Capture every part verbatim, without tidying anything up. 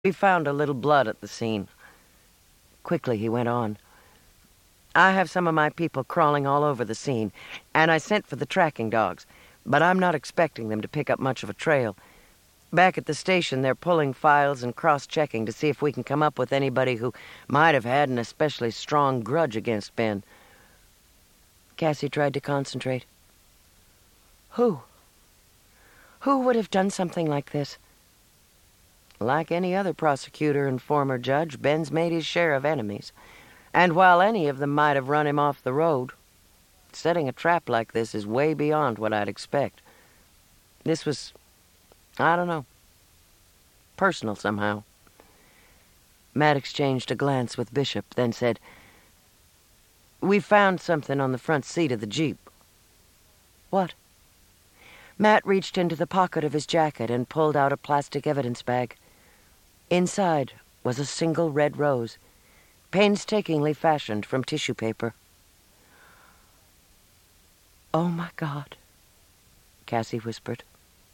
We found a little blood at the scene. Quickly, he went on. I have some of my people crawling all over the scene, and I sent for the tracking dogs, but I'm not expecting them to pick up much of a trail. Back at the station, they're pulling files and cross-checking to see if we can come up with anybody who might have had an especially strong grudge against Ben. Cassie tried to concentrate. Who? Who would have done something like this? Like any other prosecutor and former judge, Ben's made his share of enemies. And while any of them might have run him off the road, setting a trap like this is way beyond what I'd expect. This was, I don't know, personal somehow. Matt exchanged a glance with Bishop, then said, We found something on the front seat of the Jeep. What? Matt reached into the pocket of his jacket and pulled out a plastic evidence bag. Inside was a single red rose, painstakingly fashioned from tissue paper. Oh, my God, Cassie whispered.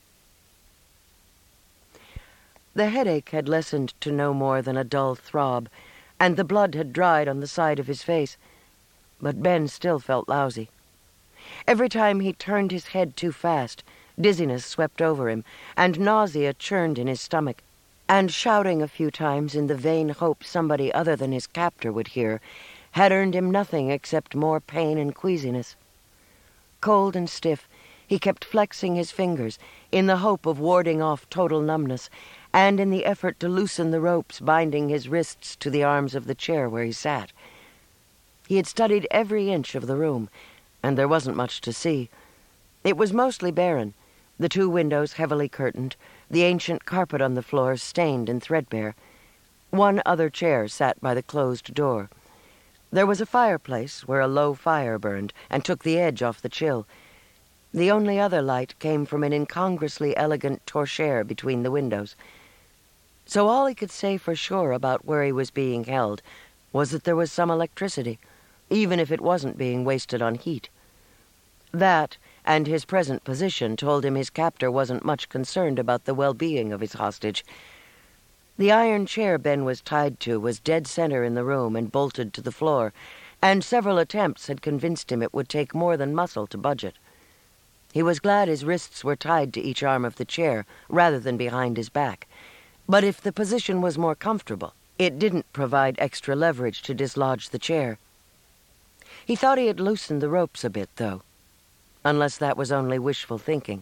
The headache had lessened to no more than a dull throb, and the blood had dried on the side of his face, but Ben still felt lousy. Every time he turned his head too fast, dizziness swept over him, and nausea churned in his stomach, and shouting a few times in the vain hope somebody other than his captor would hear had earned him nothing except more pain and queasiness. Cold and stiff, he kept flexing his fingers in the hope of warding off total numbness, and in the effort to loosen the ropes binding his wrists to the arms of the chair where he sat. He had studied every inch of the room, and there wasn't much to see. It was mostly barren, the two windows heavily curtained, the ancient carpet on the floor stained and threadbare. One other chair sat by the closed door. There was a fireplace where a low fire burned and took the edge off the chill. The only other light came from an incongruously elegant torchère between the windows. So all he could say for sure about where he was being held was that there was some electricity, even if it wasn't being wasted on heat. That, and his present position, told him his captor wasn't much concerned about the well-being of his hostage. The iron chair Ben was tied to was dead center in the room and bolted to the floor, and several attempts had convinced him it would take more than muscle to budge it. He was glad his wrists were tied to each arm of the chair, rather than behind his back. But if the position was more comfortable, it didn't provide extra leverage to dislodge the chair. He thought he had loosened the ropes a bit, though, unless that was only wishful thinking.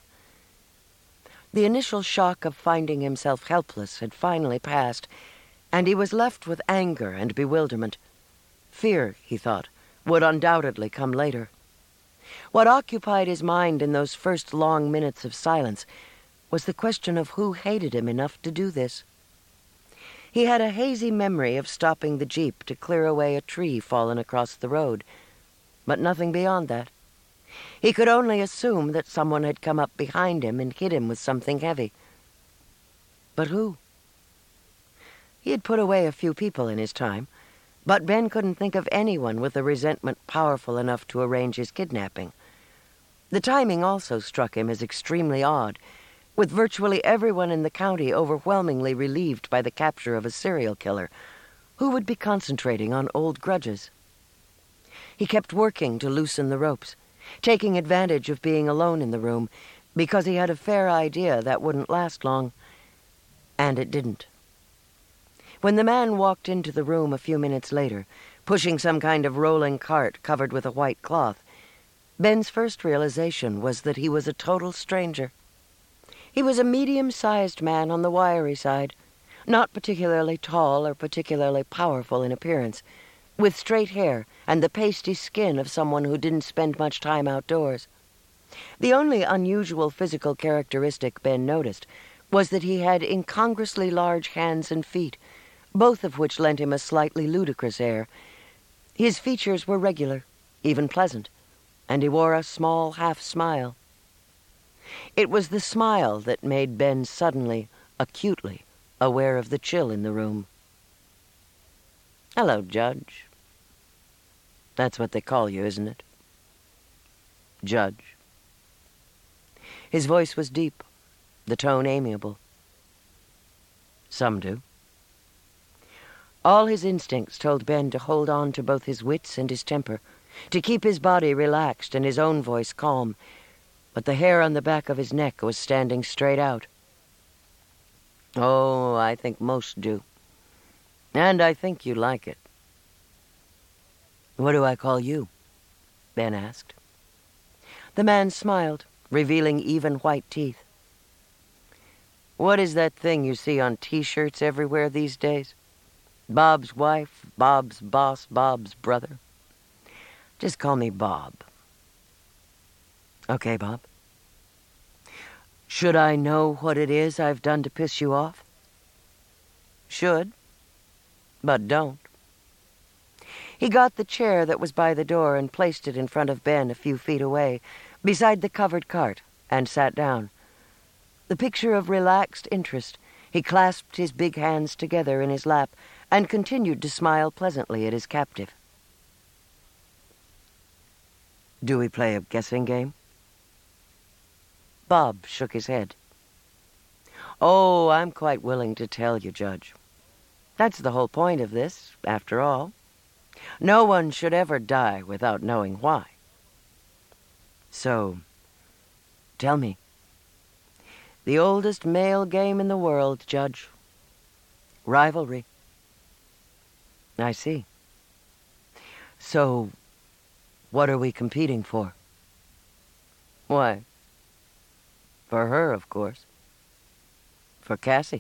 The initial shock of finding himself helpless had finally passed, and he was left with anger and bewilderment. Fear, he thought, would undoubtedly come later. What occupied his mind in those first long minutes of silence was the question of who hated him enough to do this. He had a hazy memory of stopping the Jeep to clear away a tree fallen across the road, but nothing beyond that. He could only assume that someone had come up behind him and hit him with something heavy. But who? He had put away a few people in his time, but Ben couldn't think of anyone with a resentment powerful enough to arrange his kidnapping. The timing also struck him as extremely odd, with virtually everyone in the county overwhelmingly relieved by the capture of a serial killer. Who would be concentrating on old grudges? He kept working to loosen the ropes, taking advantage of being alone in the room, because he had a fair idea that wouldn't last long. And it didn't. When the man walked into the room a few minutes later, pushing some kind of rolling cart covered with a white cloth, Ben's first realization was that he was a total stranger. He was a medium-sized man on the wiry side, not particularly tall or particularly powerful in appearance, with straight hair and the pasty skin of someone who didn't spend much time outdoors. The only unusual physical characteristic Ben noticed was that he had incongruously large hands and feet, both of which lent him a slightly ludicrous air. His features were regular, even pleasant, and he wore a small half-smile. It was the smile that made Ben suddenly, acutely, aware of the chill in the room. Hello, Judge. That's what they call you, isn't it? Judge. His voice was deep, the tone amiable. Some do. All his instincts told Ben to hold on to both his wits and his temper, to keep his body relaxed and his own voice calm, but the hair on the back of his neck was standing straight out. "Oh, I think most do. And I think you like it." "What do I call you?" Ben asked. The man smiled, revealing even white teeth. "What is that thing you see on T-shirts everywhere these days? Bob's wife, Bob's boss, Bob's brother. Just call me Bob." "Okay, Bob." "Should I know what it is I've done to piss you off?" "Should, but don't." He got the chair that was by the door and placed it in front of Ben a few feet away, beside the covered cart, and sat down. The picture of relaxed interest, he clasped his big hands together in his lap and continued to smile pleasantly at his captive. "Do we play a guessing game?" Bob shook his head. "Oh, I'm quite willing to tell you, Judge. That's the whole point of this, after all. No one should ever die without knowing why. So, tell me." "The oldest male game in the world, Judge. Rivalry." "I see. So, what are we competing for?" "Why, for her, of course. For Cassie."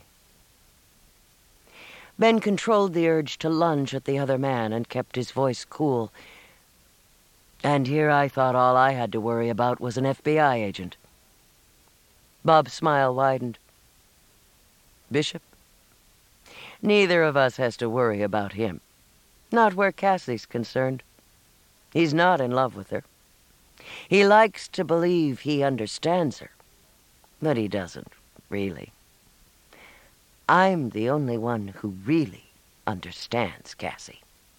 Ben controlled the urge to lunge at the other man and kept his voice cool. "And here I thought all I had to worry about was an F B I agent." Bob's smile widened. "Bishop? Neither of us has to worry about him. Not where Cassie's concerned. He's not in love with her. He likes to believe he understands her, but he doesn't, really. I'm the only one who really understands Cassie."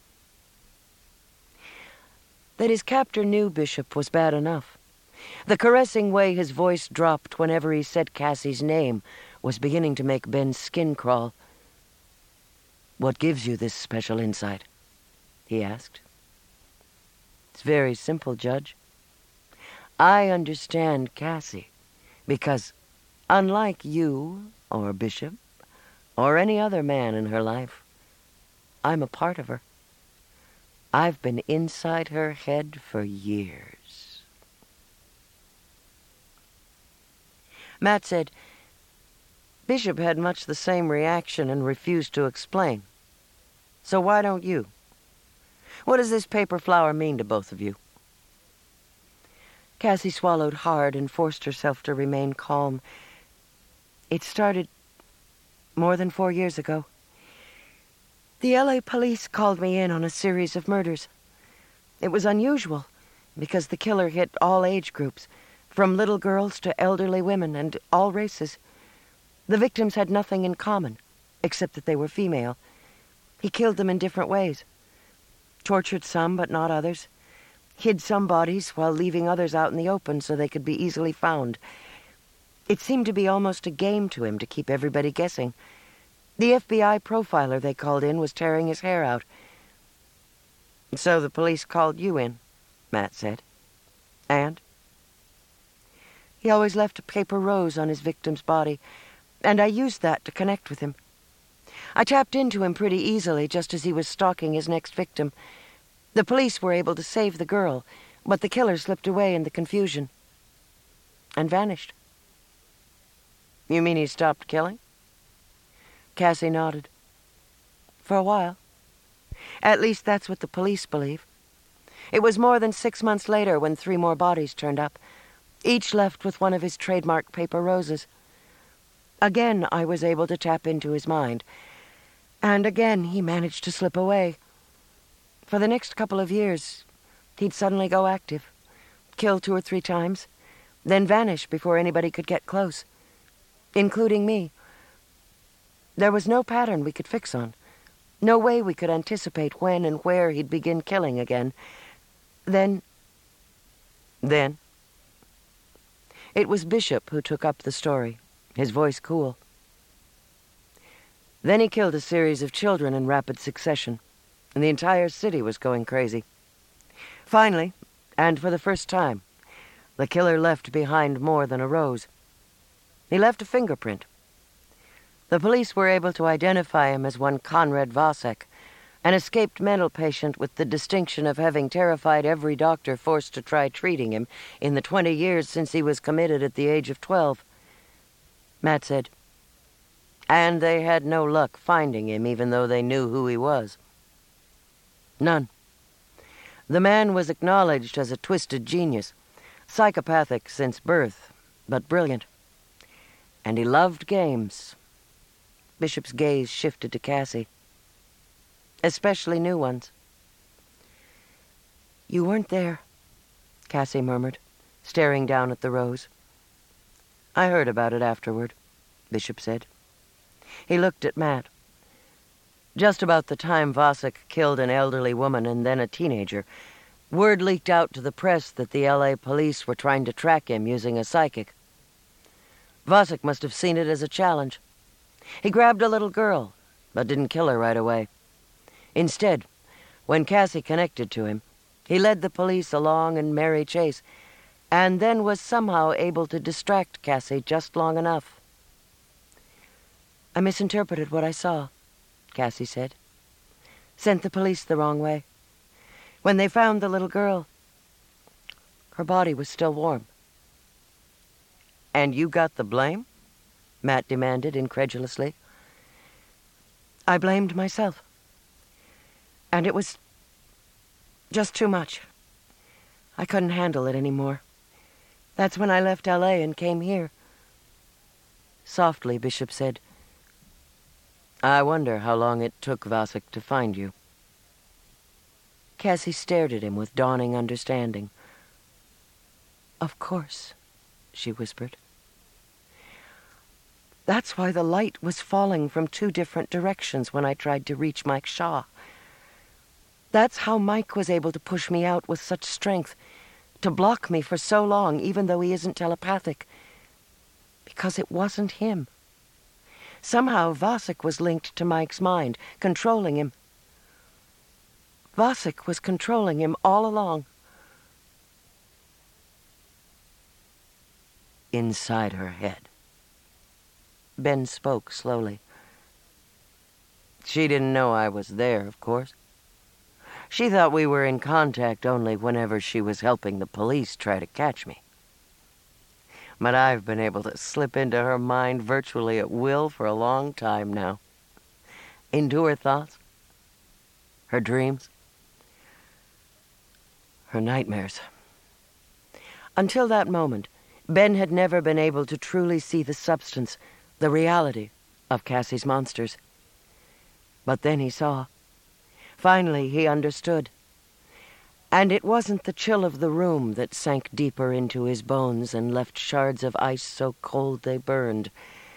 That his captor knew Bishop was bad enough. The caressing way his voice dropped whenever he said Cassie's name was beginning to make Ben's skin crawl. "What gives you this special insight?" he asked. "It's very simple, Judge. I understand Cassie because, unlike you or Bishop or any other man in her life, I'm a part of her. I've been inside her head for years." Matt said, "Bishop had much the same reaction and refused to explain. So why don't you? What does this paper flower mean to both of you?" Cassie swallowed hard and forced herself to remain calm. "It started more than four years ago. The L A police called me in on a series of murders. It was unusual because the killer hit all age groups, from little girls to elderly women and all races. The victims had nothing in common, except that they were female. He killed them in different ways. Tortured some, but not others. Hid some bodies while leaving others out in the open so they could be easily found. It seemed to be almost a game to him to keep everybody guessing. The F B I profiler they called in was tearing his hair out." "So the police called you in," Matt said. "And?" "He always left a paper rose on his victim's body, and I used that to connect with him. I tapped into him pretty easily just as he was stalking his next victim. The police were able to save the girl, but the killer slipped away in the confusion and vanished." "You mean he stopped killing?" Cassie nodded. "For a while. At least that's what the police believe. It was more than six months later when three more bodies turned up, each left with one of his trademark paper roses. Again, I was able to tap into his mind, and again he managed to slip away. For the next couple of years, he'd suddenly go active, kill two or three times, then vanish before anybody could get close, including me. There was no pattern we could fix on, no way we could anticipate when and where he'd begin killing again. Then... Then? It was Bishop who took up the story, his voice cool. Then he killed a series of children in rapid succession, and the entire city was going crazy. Finally, and for the first time, the killer left behind more than a rose. He left a fingerprint. The police were able to identify him as one Konrad Vasek, an escaped mental patient with the distinction of having terrified every doctor forced to try treating him in the twenty years since he was committed at the age of twelve. Matt said. And they had no luck finding him, even though they knew who he was. None. The man was acknowledged as a twisted genius, psychopathic since birth, but brilliant. And he loved games. Bishop's gaze shifted to Cassie. Especially new ones. You weren't there, Cassie murmured, staring down at the rose. I heard about it afterward, Bishop said. He looked at Matt. Just about the time Vasek killed an elderly woman and then a teenager, word leaked out to the press that the L A police were trying to track him using a psychic. Vasek must have seen it as a challenge. He grabbed a little girl, but didn't kill her right away. Instead, when Cassie connected to him, he led the police a long and merry chase, and then was somehow able to distract Cassie just long enough. I misinterpreted what I saw, Cassie said. Sent the police the wrong way. When they found the little girl, her body was still warm. And you got the blame? Matt demanded incredulously. I blamed myself. And it was just too much. I couldn't handle it anymore. That's when I left L A and came here. Softly, Bishop said, I wonder how long it took Vasek to find you. Cassie stared at him with dawning understanding. Of course, she whispered. That's why the light was falling from two different directions when I tried to reach Mike Shaw. That's how Mike was able to push me out with such strength, to block me for so long, even though he isn't telepathic. Because it wasn't him. Somehow Vasek was linked to Mike's mind, controlling him. Vasek was controlling him all along. Inside her head. Ben spoke slowly. She didn't know I was there, of course. She thought we were in contact only whenever she was helping the police try to catch me. But I've been able to slip into her mind virtually at will for a long time now. Into her thoughts, her dreams, her nightmares. Until that moment, Ben had never been able to truly see the substance, the reality of Cassie's monsters. But then he saw. Finally, he understood. And it wasn't the chill of the room that sank deeper into his bones and left shards of ice so cold they burned.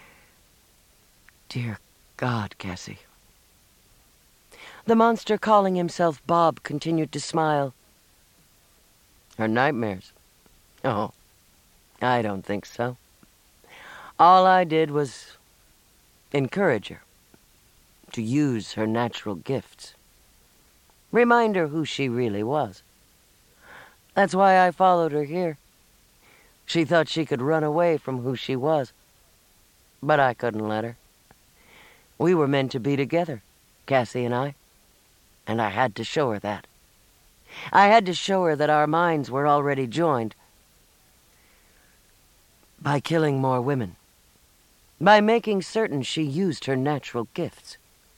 Dear God, Cassie. The monster calling himself Bob continued to smile. Her nightmares? Oh, I don't think so. All I did was encourage her to use her natural gifts. Remind her who she really was. That's why I followed her here. She thought she could run away from who she was. But I couldn't let her. We were meant to be together, Cassie and I. And I had to show her that. I had to show her that our minds were already joined. By killing more women. By making certain she used her natural gifts.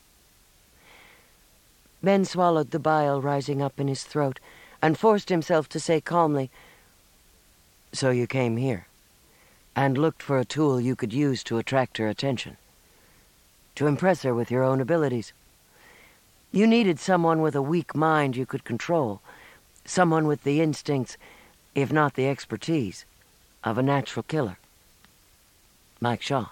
Ben swallowed the bile rising up in his throat and forced himself to say calmly, So you came here and looked for a tool you could use to attract her attention, to impress her with your own abilities. You needed someone with a weak mind you could control, someone with the instincts, if not the expertise, of a natural killer. Mike Shaw.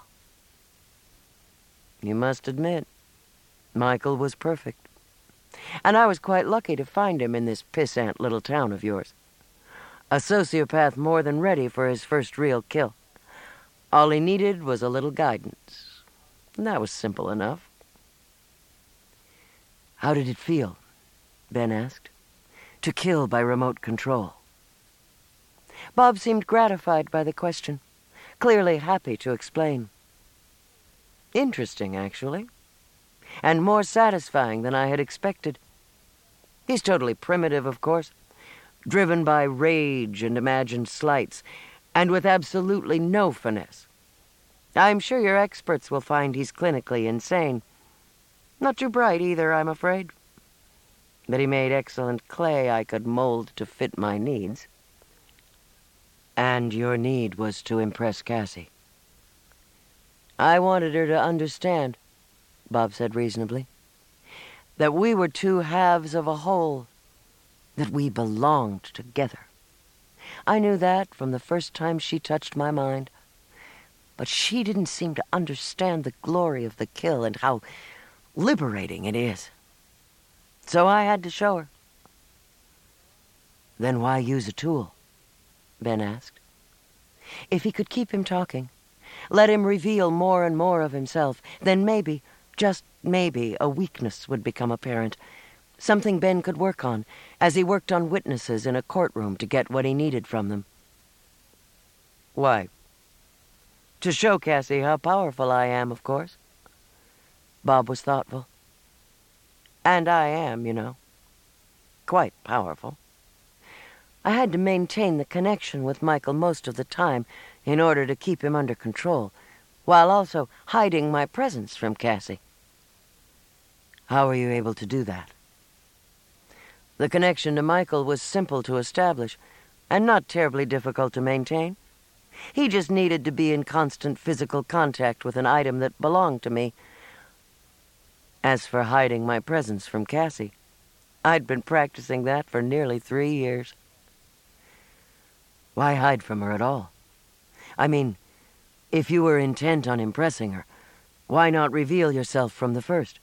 You must admit, Michael was perfect. And I was quite lucky to find him in this pissant little town of yours. A sociopath more than ready for his first real kill. All he needed was a little guidance. And that was simple enough. How did it feel? Ben asked. To kill by remote control. Bob seemed gratified by the question, clearly happy to explain. Interesting, actually. And more satisfying than I had expected. He's totally primitive, of course, driven by rage and imagined slights, and with absolutely no finesse. I'm sure your experts will find he's clinically insane. Not too bright either, I'm afraid. But he made excellent clay I could mold to fit my needs. And your need was to impress Cassie. I wanted her to understand, Bob said reasonably, that we were two halves of a whole, that we belonged together. I knew that from the first time she touched my mind, but she didn't seem to understand the glory of the kill and how liberating it is. So I had to show her. Then why use a tool? Ben asked. If he could keep him talking, let him reveal more and more of himself, then maybe, just maybe, a weakness would become apparent. Something Ben could work on, as he worked on witnesses in a courtroom to get what he needed from them. Why? To show Cassie how powerful I am, of course. Bob was thoughtful. And I am, you know. Quite powerful. I had to maintain the connection with Michael most of the time in order to keep him under control, while also hiding my presence from Cassie. How were you able to do that? The connection to Michael was simple to establish, and not terribly difficult to maintain. He just needed to be in constant physical contact with an item that belonged to me. As for hiding my presence from Cassie, I'd been practicing that for nearly three years. Why hide from her at all? I mean, if you were intent on impressing her, why not reveal yourself from the first?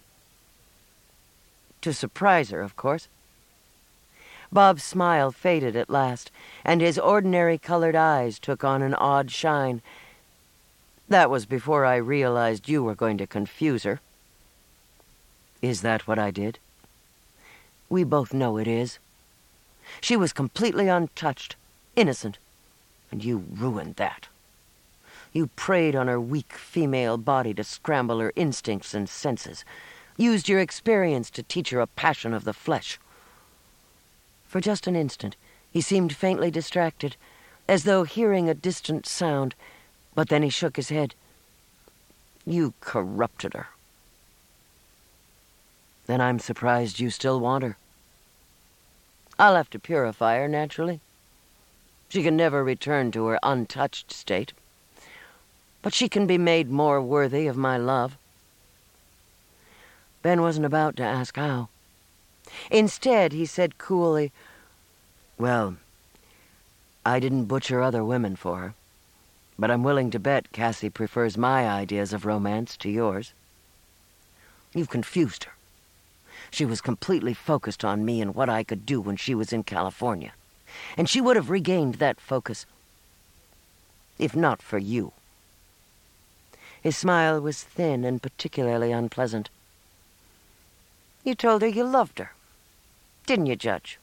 To surprise her, of course. Bob's smile faded at last, and his ordinary-colored eyes took on an odd shine. That was before I realized you were going to confuse her. Is that what I did? We both know it is. She was completely untouched, innocent, and you ruined that. You preyed on her weak female body to scramble her instincts and senses, used your experience to teach her a passion of the flesh. For just an instant, he seemed faintly distracted, as though hearing a distant sound, but then he shook his head. You corrupted her. Then I'm surprised you still want her. I'll have to purify her, naturally. She can never return to her untouched state. But she can be made more worthy of my love. Ben wasn't about to ask how. Instead, he said coolly, Well, I didn't butcher other women for her, but I'm willing to bet Cassie prefers my ideas of romance to yours. You've confused her. She was completely focused on me and what I could do when she was in California, and she would have regained that focus, if not for you. His smile was thin and particularly unpleasant. You told her you loved her, didn't you, Judge?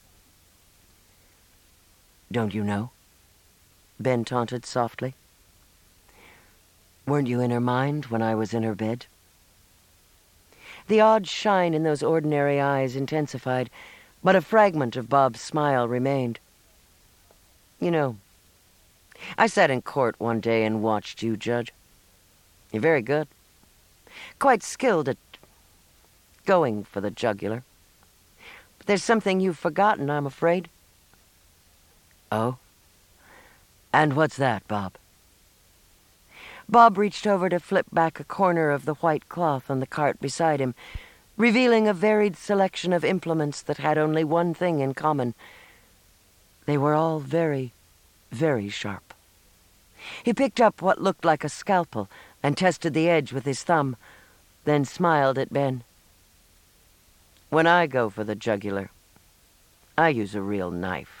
Don't you know? Ben taunted softly. Weren't you in her mind when I was in her bed? The odd shine in those ordinary eyes intensified, but a fragment of Bob's smile remained. You know, I sat in court one day and watched you, Judge. You're very good. Quite skilled at going for the jugular. But there's something you've forgotten, I'm afraid. Oh? And what's that, Bob? Bob reached over to flip back a corner of the white cloth on the cart beside him, revealing a varied selection of implements that had only one thing in common. They were all very, very sharp. He picked up what looked like a scalpel and tested the edge with his thumb, then smiled at Ben. When I go for the jugular, I use a real knife.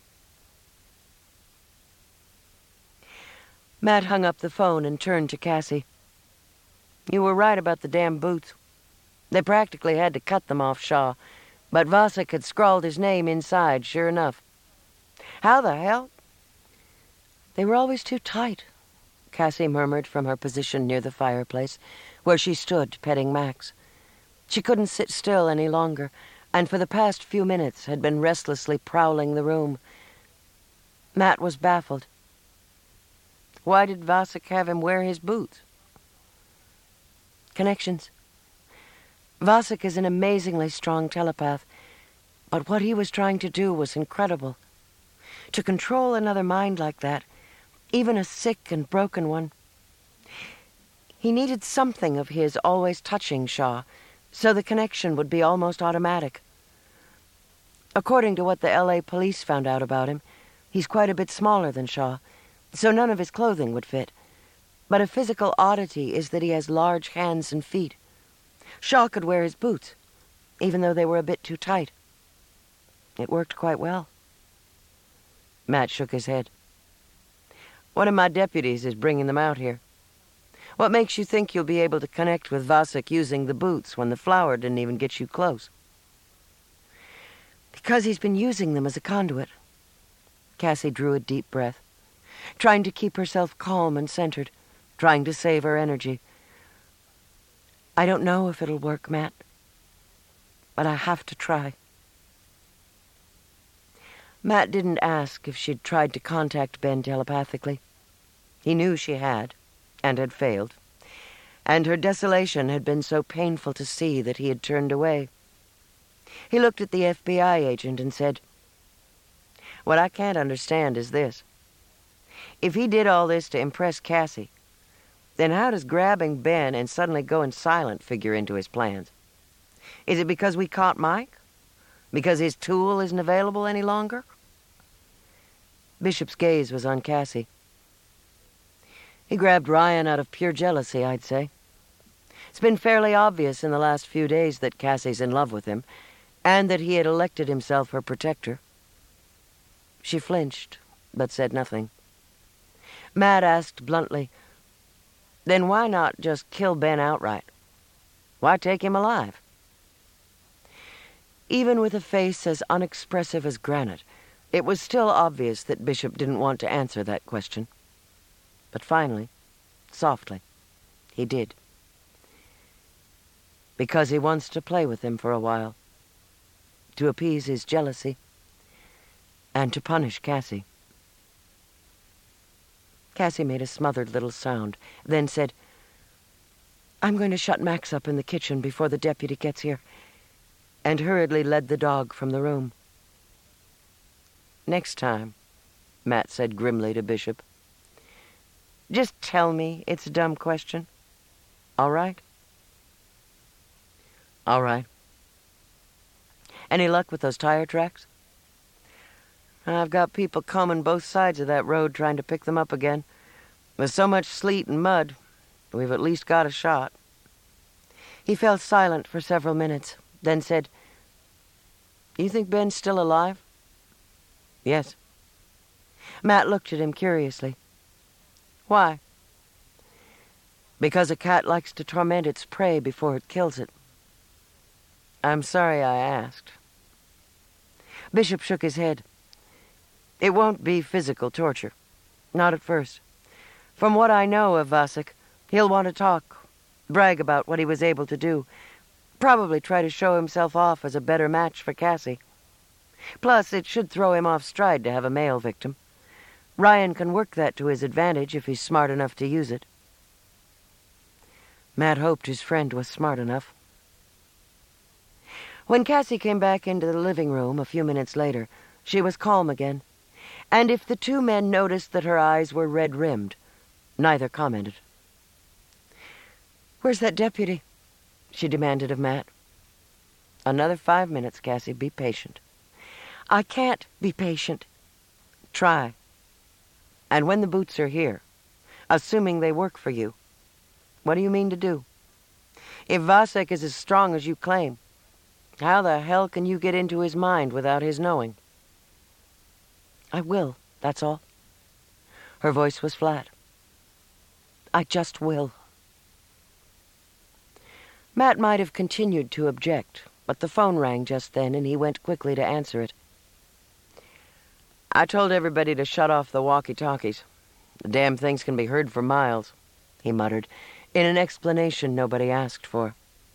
Matt hung up the phone and turned to Cassie. You were right about the damn boots. They practically had to cut them off Shaw, but Vasek had scrawled his name inside, sure enough. How the hell? They were always too tight, Cassie murmured from her position near the fireplace, where she stood petting Max. She couldn't sit still any longer, and for the past few minutes had been restlessly prowling the room. Matt was baffled. Why did Vasek have him wear his boots? Connections. Vasek is an amazingly strong telepath, but what he was trying to do was incredible. To control another mind like that, even a sick and broken one. He needed something of his always touching Shaw, so the connection would be almost automatic. According to what the L A police found out about him, he's quite a bit smaller than Shaw, so none of his clothing would fit. But a physical oddity is that he has large hands and feet. Shaw could wear his boots, even though they were a bit too tight. It worked quite well. Matt shook his head. One of my deputies is bringing them out here. What makes you think you'll be able to connect with Vasek using the boots when the flower didn't even get you close? Because he's been using them as a conduit. Cassie drew a deep breath, trying to keep herself calm and centered, trying to save her energy. I don't know if it'll work, Matt, but I have to try. Matt didn't ask if she'd tried to contact Ben telepathically. He knew she had, and had failed, and her desolation had been so painful to see that he had turned away. He looked at the F B I agent and said, "What I can't understand is this. If he did all this to impress Cassie, then how does grabbing Ben and suddenly going silent figure into his plans? Is it because we caught Mike? Because his tool isn't available any longer?" Bishop's gaze was on Cassie. He grabbed Ryan out of pure jealousy, I'd say. It's been fairly obvious in the last few days that Cassie's in love with him, and that he had elected himself her protector. She flinched, but said nothing. Matt asked bluntly, "Then why not just kill Ben outright? Why take him alive?" Even with a face as unexpressive as granite, it was still obvious that Bishop didn't want to answer that question. But finally, softly, he did. Because he wants to play with him for a while, to appease his jealousy, and to punish Cassie. Cassie made a smothered little sound, then said, "I'm going to shut Max up in the kitchen before the deputy gets here," and hurriedly led the dog from the room. "Next time," Matt said grimly to Bishop, "just tell me it's a dumb question. All right?" "All right." "Any luck with those tire tracks?" "I've got people combing both sides of that road trying to pick them up again. With so much sleet and mud, we've at least got a shot." He fell silent for several minutes, then said, "You think Ben's still alive?" "Yes." Matt looked at him curiously. "Why?" "Because a cat likes to torment its prey before it kills it." "I'm sorry I asked." Bishop shook his head. "It won't be physical torture. Not at first. From what I know of Vasek, he'll want to talk, brag about what he was able to do, probably try to show himself off as a better match for Cassie. Plus, it should throw him off stride to have a male victim. Ryan can work that to his advantage if he's smart enough to use it." Matt hoped his friend was smart enough. When Cassie came back into the living room a few minutes later, she was calm again, and if the two men noticed that her eyes were red-rimmed, neither commented. "Where's that deputy?" she demanded of Matt. "Another five minutes, Cassie. Be patient." "I can't be patient." "Try. And when the boots are here, assuming they work for you, what do you mean to do? If Vasek is as strong as you claim, how the hell can you get into his mind without his knowing?" "I will, that's all." Her voice was flat. "I just will." Matt might have continued to object, but the phone rang just then, and he went quickly to answer it. I told everybody to shut off the walkie-talkies. The damn things can be heard for miles, he muttered, in an explanation nobody asked for.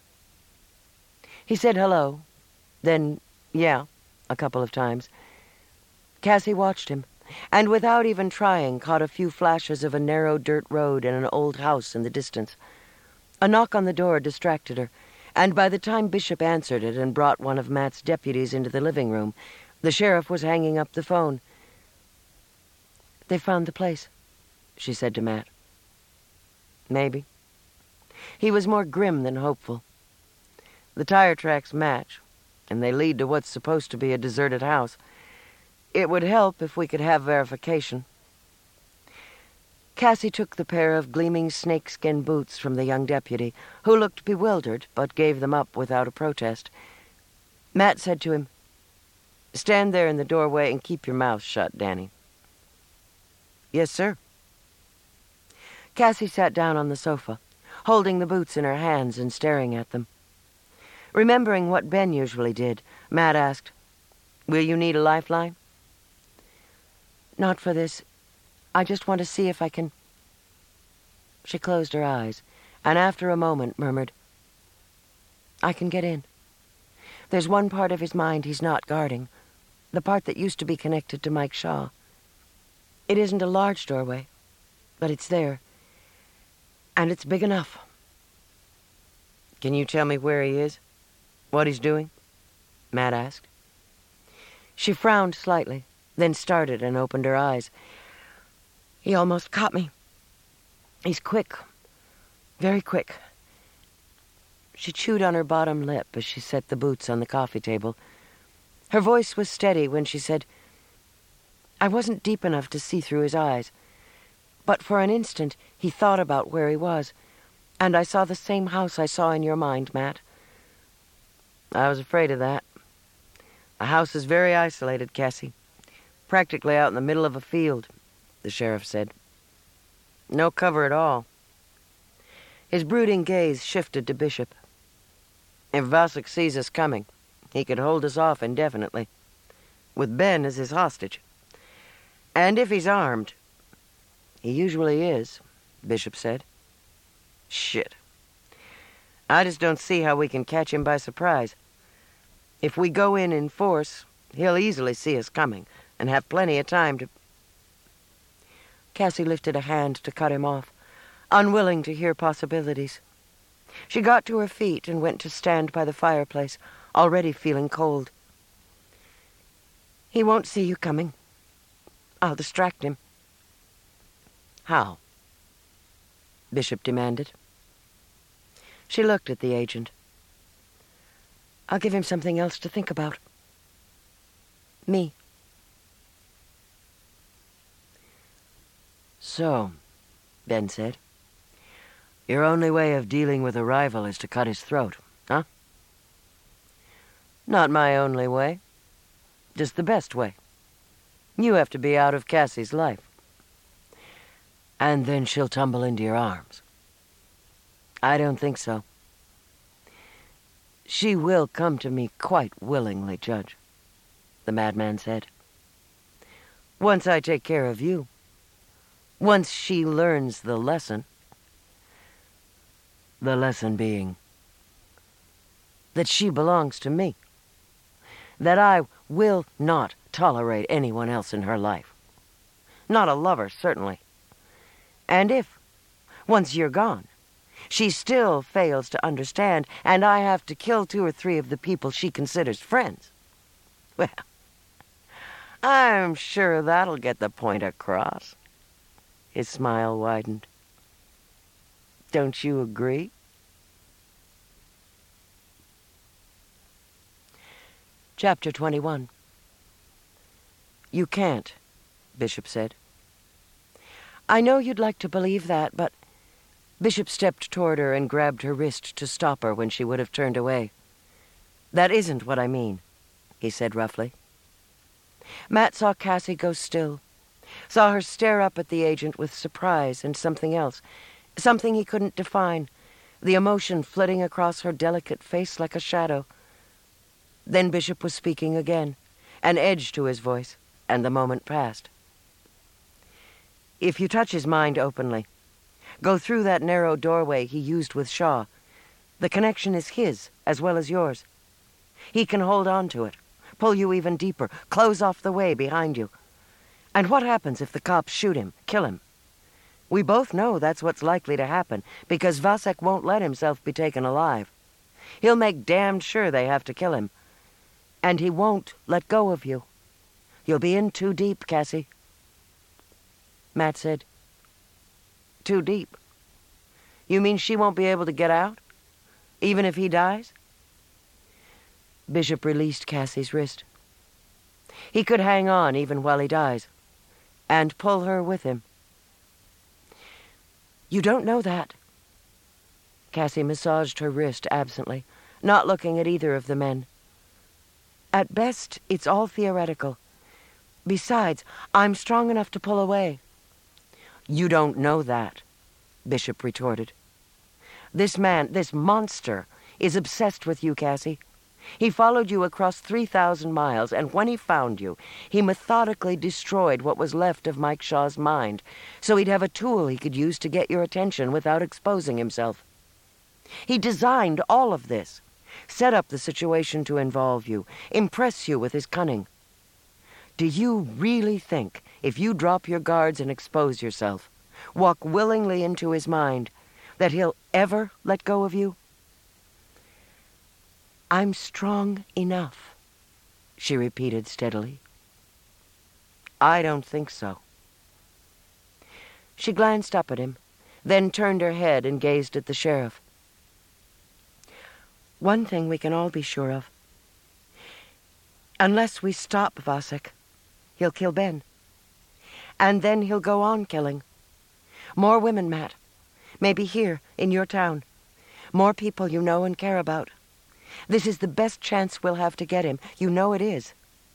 He said hello, then, yeah, a couple of times. Cassie watched him, and without even trying, caught a few flashes of a narrow dirt road and an old house in the distance. A knock on the door distracted her, and by the time Bishop answered it and brought one of Matt's deputies into the living room, the sheriff was hanging up the phone. They found the place, she said to Matt. Maybe. He was more grim than hopeful. The tire tracks match, and they lead to what's supposed to be a deserted house. It would help if we could have verification. Cassie took the pair of gleaming snakeskin boots from the young deputy, who looked bewildered but gave them up without a protest. Matt said to him, "Stand there in the doorway and keep your mouth shut, Danny." "Yes, sir." Cassie sat down on the sofa, holding the boots in her hands and staring at them. Remembering what Ben usually did, Matt asked, "Will you need a lifeline?" "Not for this. I just want to see if I can..." She closed her eyes, and after a moment murmured, "I can get in. There's one part of his mind he's not guarding, the part that used to be connected to Mike Shaw. It isn't a large doorway, but it's there, and it's big enough." "Can you tell me where he is? What he's doing?" Matt asked. She frowned slightly, then started and opened her eyes. "He almost caught me. He's quick. Very quick." She chewed on her bottom lip as she set the boots on the coffee table. Her voice was steady when she said, "I wasn't deep enough to see through his eyes, but for an instant he thought about where he was, and I saw the same house I saw in your mind, Matt." "I was afraid of that. The house is very isolated, Cassie. Practically out in the middle of a field," the sheriff said. "No cover at all." His brooding gaze shifted to Bishop. "If Vasek sees us coming, he could hold us off indefinitely, with Ben as his hostage. And if he's armed..." "He usually is," Bishop said. "Shit. I just don't see how we can catch him by surprise. If we go in in force, he'll easily see us coming and have plenty of time to..." Cassie lifted a hand to cut him off, unwilling to hear possibilities. She got to her feet and went to stand by the fireplace, already feeling cold. "He won't see you coming. I'll distract him." "How?" Bishop demanded. She looked at the agent. "I'll give him something else to think about. Me." "So," Ben said, "your only way of dealing with a rival is to cut his throat, huh?" "Not my only way. Just the best way. You have to be out of Cassie's life. And then she'll tumble into your arms." "I don't think so." "She will come to me quite willingly, Judge," the madman said. "Once I take care of you. Once she learns the lesson." "The lesson being?" "That she belongs to me. That I will not tolerate anyone else in her life. Not a lover, certainly. And if, once you're gone, she still fails to understand, and I have to kill two or three of the people she considers friends, well, I'm sure that'll get the point across." His smile widened. "Don't you agree?" Chapter twenty-one. "You can't," Bishop said. "I know you'd like to believe that, but..." Bishop stepped toward her and grabbed her wrist to stop her when she would have turned away. "That isn't what I mean," he said roughly. Matt saw Cassie go still, saw her stare up at the agent with surprise and something else, something he couldn't define, the emotion flitting across her delicate face like a shadow. Then Bishop was speaking again, an edge to his voice, and the moment passed. If you touch his mind openly, go through that narrow doorway he used with Shaw, the connection is his as well as yours. He can hold on to it, pull you even deeper, close off the way behind you. And what happens if the cops shoot him, kill him? We both know that's what's likely to happen, because Vasek won't let himself be taken alive. He'll make damned sure they have to kill him. And he won't let go of you. You'll be in too deep, Cassie. Matt said, Too deep? You mean she won't be able to get out? Even if he dies? Bishop released Cassie's wrist. He could hang on even while he dies, and pull her with him. You don't know that. Cassie massaged her wrist absently, not looking at either of the men. At best, it's all theoretical. Besides, I'm strong enough to pull away. You don't know that, Bishop retorted. This man, this monster, is obsessed with you, Cassie. He followed you across three thousand miles, and when he found you, he methodically destroyed what was left of Mike Shaw's mind, so he'd have a tool he could use to get your attention without exposing himself. He designed all of this, set up the situation to involve you, impress you with his cunning. Do you really think, if you drop your guards and expose yourself, walk willingly into his mind, that he'll ever let go of you? I'm strong enough, she repeated steadily. I don't think so. She glanced up at him, then turned her head and gazed at the sheriff. One thing we can all be sure of. Unless we stop Vasek, he'll kill Ben. And then he'll go on killing. More women, Matt. Maybe here, in your town. More people you know and care about. This is the best chance we'll have to get him. You know it is.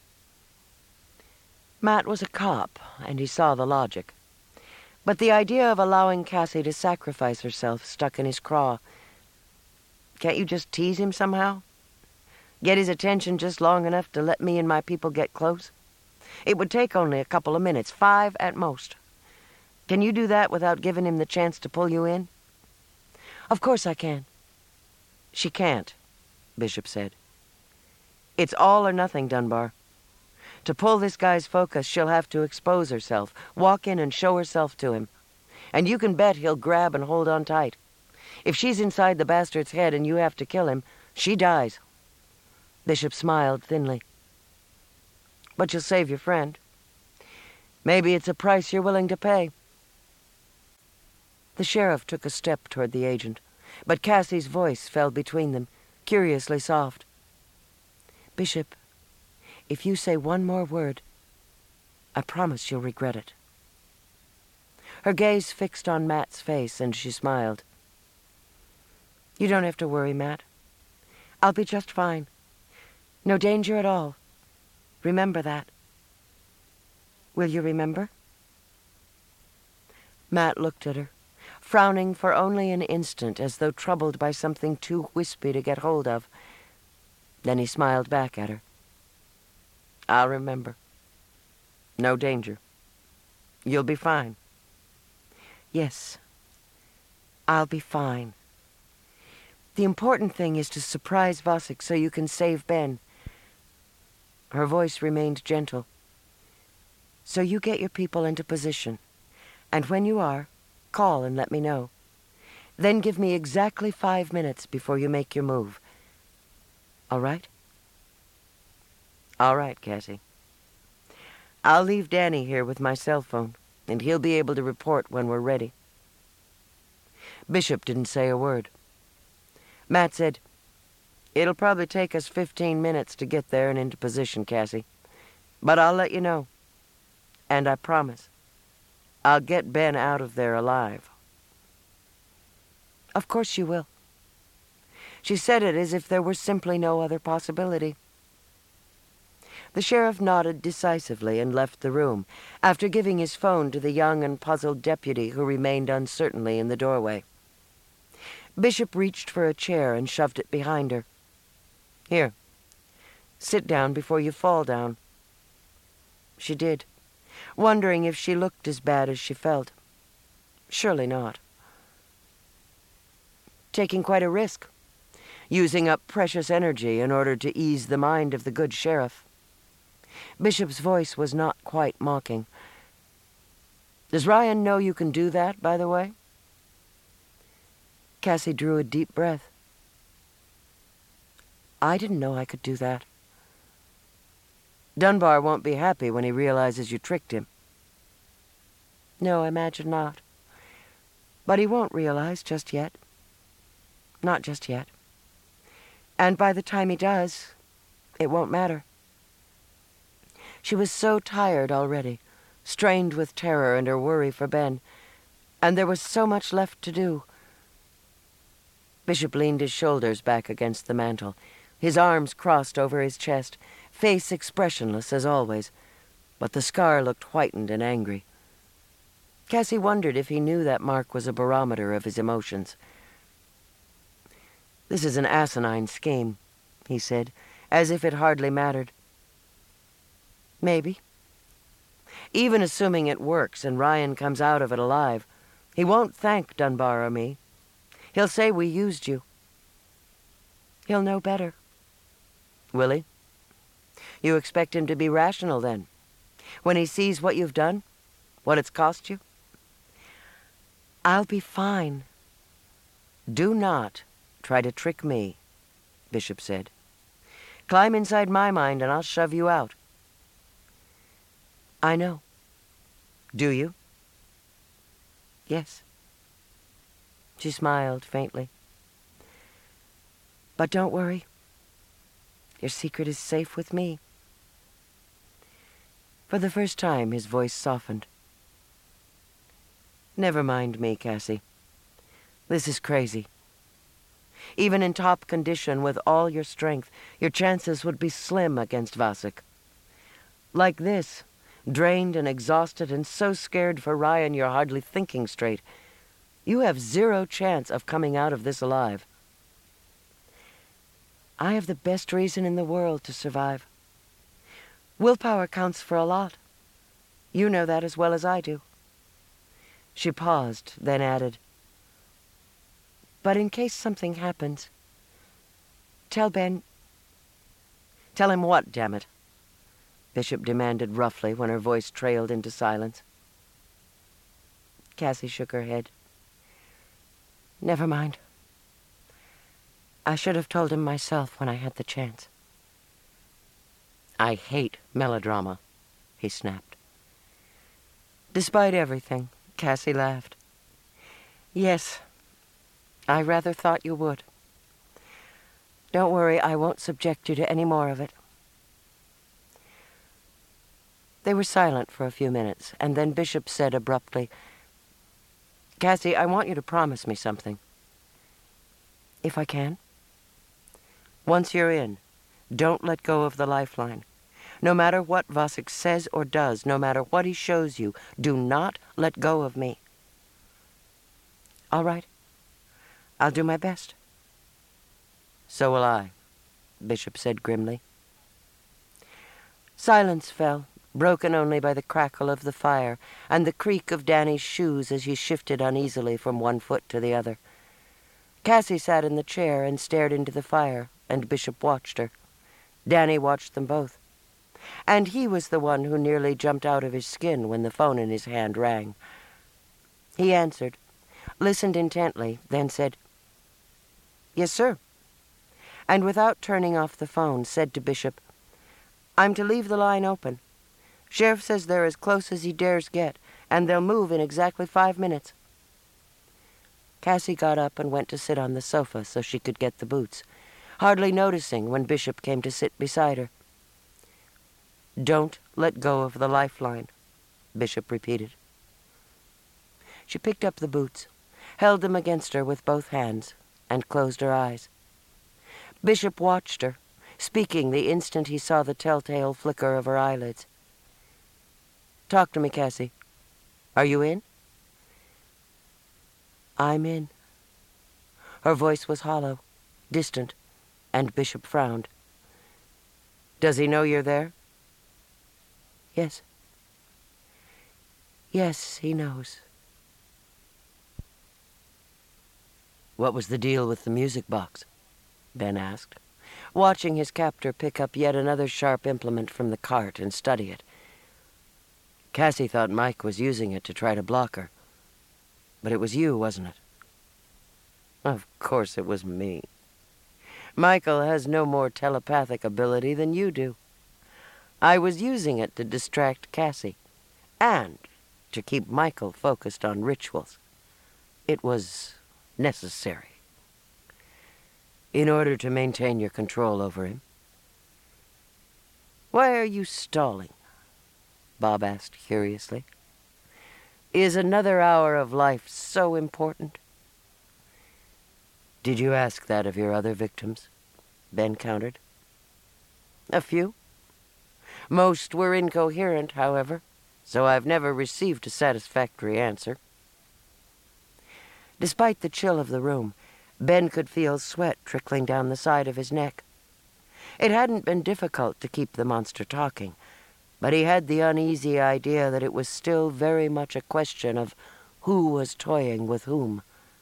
Matt was a cop, and he saw the logic. But the idea of allowing Cassie to sacrifice herself stuck in his craw. Can't you just tease him somehow? Get his attention just long enough to let me and my people get close? It would take only a couple of minutes, five at most. Can you do that without giving him the chance to pull you in? Of course I can. She can't, Bishop said. It's all or nothing, Dunbar. To pull this guy's focus, she'll have to expose herself, walk in and show herself to him. And you can bet he'll grab and hold on tight. If she's inside the bastard's head and you have to kill him, she dies. Bishop smiled thinly. But you'll save your friend. Maybe it's a price you're willing to pay. The sheriff took a step toward the agent, but Cassie's voice fell between them, curiously soft. Bishop, if you say one more word, I promise you'll regret it. Her gaze fixed on Matt's face, and she smiled. You don't have to worry, Matt. I'll be just fine. No danger at all. Remember that. Will you remember? Matt looked at her, frowning for only an instant as though troubled by something too wispy to get hold of. Then he smiled back at her. I'll remember. No danger. You'll be fine. Yes, I'll be fine. The important thing is to surprise Vasek so you can save Ben. Her voice remained gentle. So you get your people into position, and when you are, call and let me know. Then give me exactly five minutes before you make your move. All right? All right, Cassie. I'll leave Danny here with my cell phone, and he'll be able to report when we're ready. Bishop didn't say a word. Matt said, It'll probably take us fifteen minutes to get there and into position, Cassie. But I'll let you know. And I promise, I'll get Ben out of there alive. Of course you will. She said it as if there were simply no other possibility. The sheriff nodded decisively and left the room, after giving his phone to the young and puzzled deputy who remained uncertainly in the doorway. Bishop reached for a chair and shoved it behind her. "Here, sit down before you fall down." She did, wondering if she looked as bad as she felt. Surely not. Taking quite a risk, using up precious energy in order to ease the mind of the good sheriff. Bishop's voice was not quite mocking. "Does Ryan know you can do that, by the way?" Cassie drew a deep breath. "I didn't know I could do that." "Dunbar won't be happy when he realizes you tricked him." "No, I imagine not. But he won't realize just yet. Not just yet. And by the time he does, it won't matter." She was so tired already, strained with terror and her worry for Ben, and there was so much left to do. Bishop leaned his shoulders back against the mantel, his arms crossed over his chest, face expressionless as always, but the scar looked whitened and angry. Cassie wondered if he knew that mark was a barometer of his emotions. "This is an asinine scheme," he said, as if it hardly mattered. "Maybe. Even assuming it works and Ryan comes out of it alive, he won't thank Dunbar or me. He'll say we used you." "He'll know better." "Will he? You expect him to be rational, then? When he sees what you've done? What it's cost you?" "I'll be fine." "Do not try to trick me," Bishop said. "Climb inside my mind and I'll shove you out." "I know." "Do you?" "Yes." She smiled faintly. "But don't worry. Your secret is safe with me." For the first time, his voice softened. "Never mind me, Cassie. This is crazy. Even in top condition, with all your strength, your chances would be slim against Vasek. Like this, drained and exhausted and so scared for Ryan you're hardly thinking straight, you have zero chance of coming out of this alive." "I have the best reason in the world to survive. Willpower counts for a lot. You know that as well as I do." She paused, then added, "But in case something happens, tell Ben—" "Tell him what, damn it?" Bishop demanded roughly when her voice trailed into silence. Cassie shook her head. "Never mind. I should have told him myself when I had the chance." "I hate melodrama," he snapped. Despite everything, Cassie laughed. "Yes, I rather thought you would. Don't worry, I won't subject you to any more of it." They were silent for a few minutes, and then Bishop said abruptly, "Cassie, I want you to promise me something." "If I can?" "Once you're in, don't let go of the lifeline. No matter what Vasek says or does, no matter what he shows you, do not let go of me." "All right. I'll do my best." "So will I," Bishop said grimly. Silence fell, broken only by the crackle of the fire and the creak of Danny's shoes as he shifted uneasily from one foot to the other. Cassie sat in the chair and stared into the fire, and Bishop watched her. Danny watched them both. And he was the one who nearly jumped out of his skin when the phone in his hand rang. He answered, listened intently, then said, "Yes, sir," and without turning off the phone, said to Bishop, "I'm to leave the line open. Sheriff says they're as close as he dares get, and they'll move in exactly five minutes." Cassie got up and went to sit on the sofa so she could get the boots, hardly noticing when Bishop came to sit beside her. "Don't let go of the lifeline," Bishop repeated. She picked up the boots, held them against her with both hands, and closed her eyes. Bishop watched her, speaking the instant he saw the telltale flicker of her eyelids. "Talk to me, Cassie. Are you in?" "I'm in." Her voice was hollow, distant, and Bishop frowned. "Does he know you're there?" "Yes. Yes, he knows." "What was the deal with the music box?" Ben asked, watching his captor pick up yet another sharp implement from the cart and study it. "Cassie thought Mike was using it to try to block her. But it was you, wasn't it?" "Of course it was me. Michael has no more telepathic ability than you do. I was using it to distract Cassie, and to keep Michael focused on rituals. It was necessary. In order to maintain your control over him." "Why are you stalling?" Bob asked curiously. "Is another hour of life so important?" "Did you ask that of your other victims?" Ben countered. "A few. Most were incoherent, however, so I've never received a satisfactory answer." Despite the chill of the room, Ben could feel sweat trickling down the side of his neck. It hadn't been difficult to keep the monster talking, but he had the uneasy idea that it was still very much a question of who was toying with whom.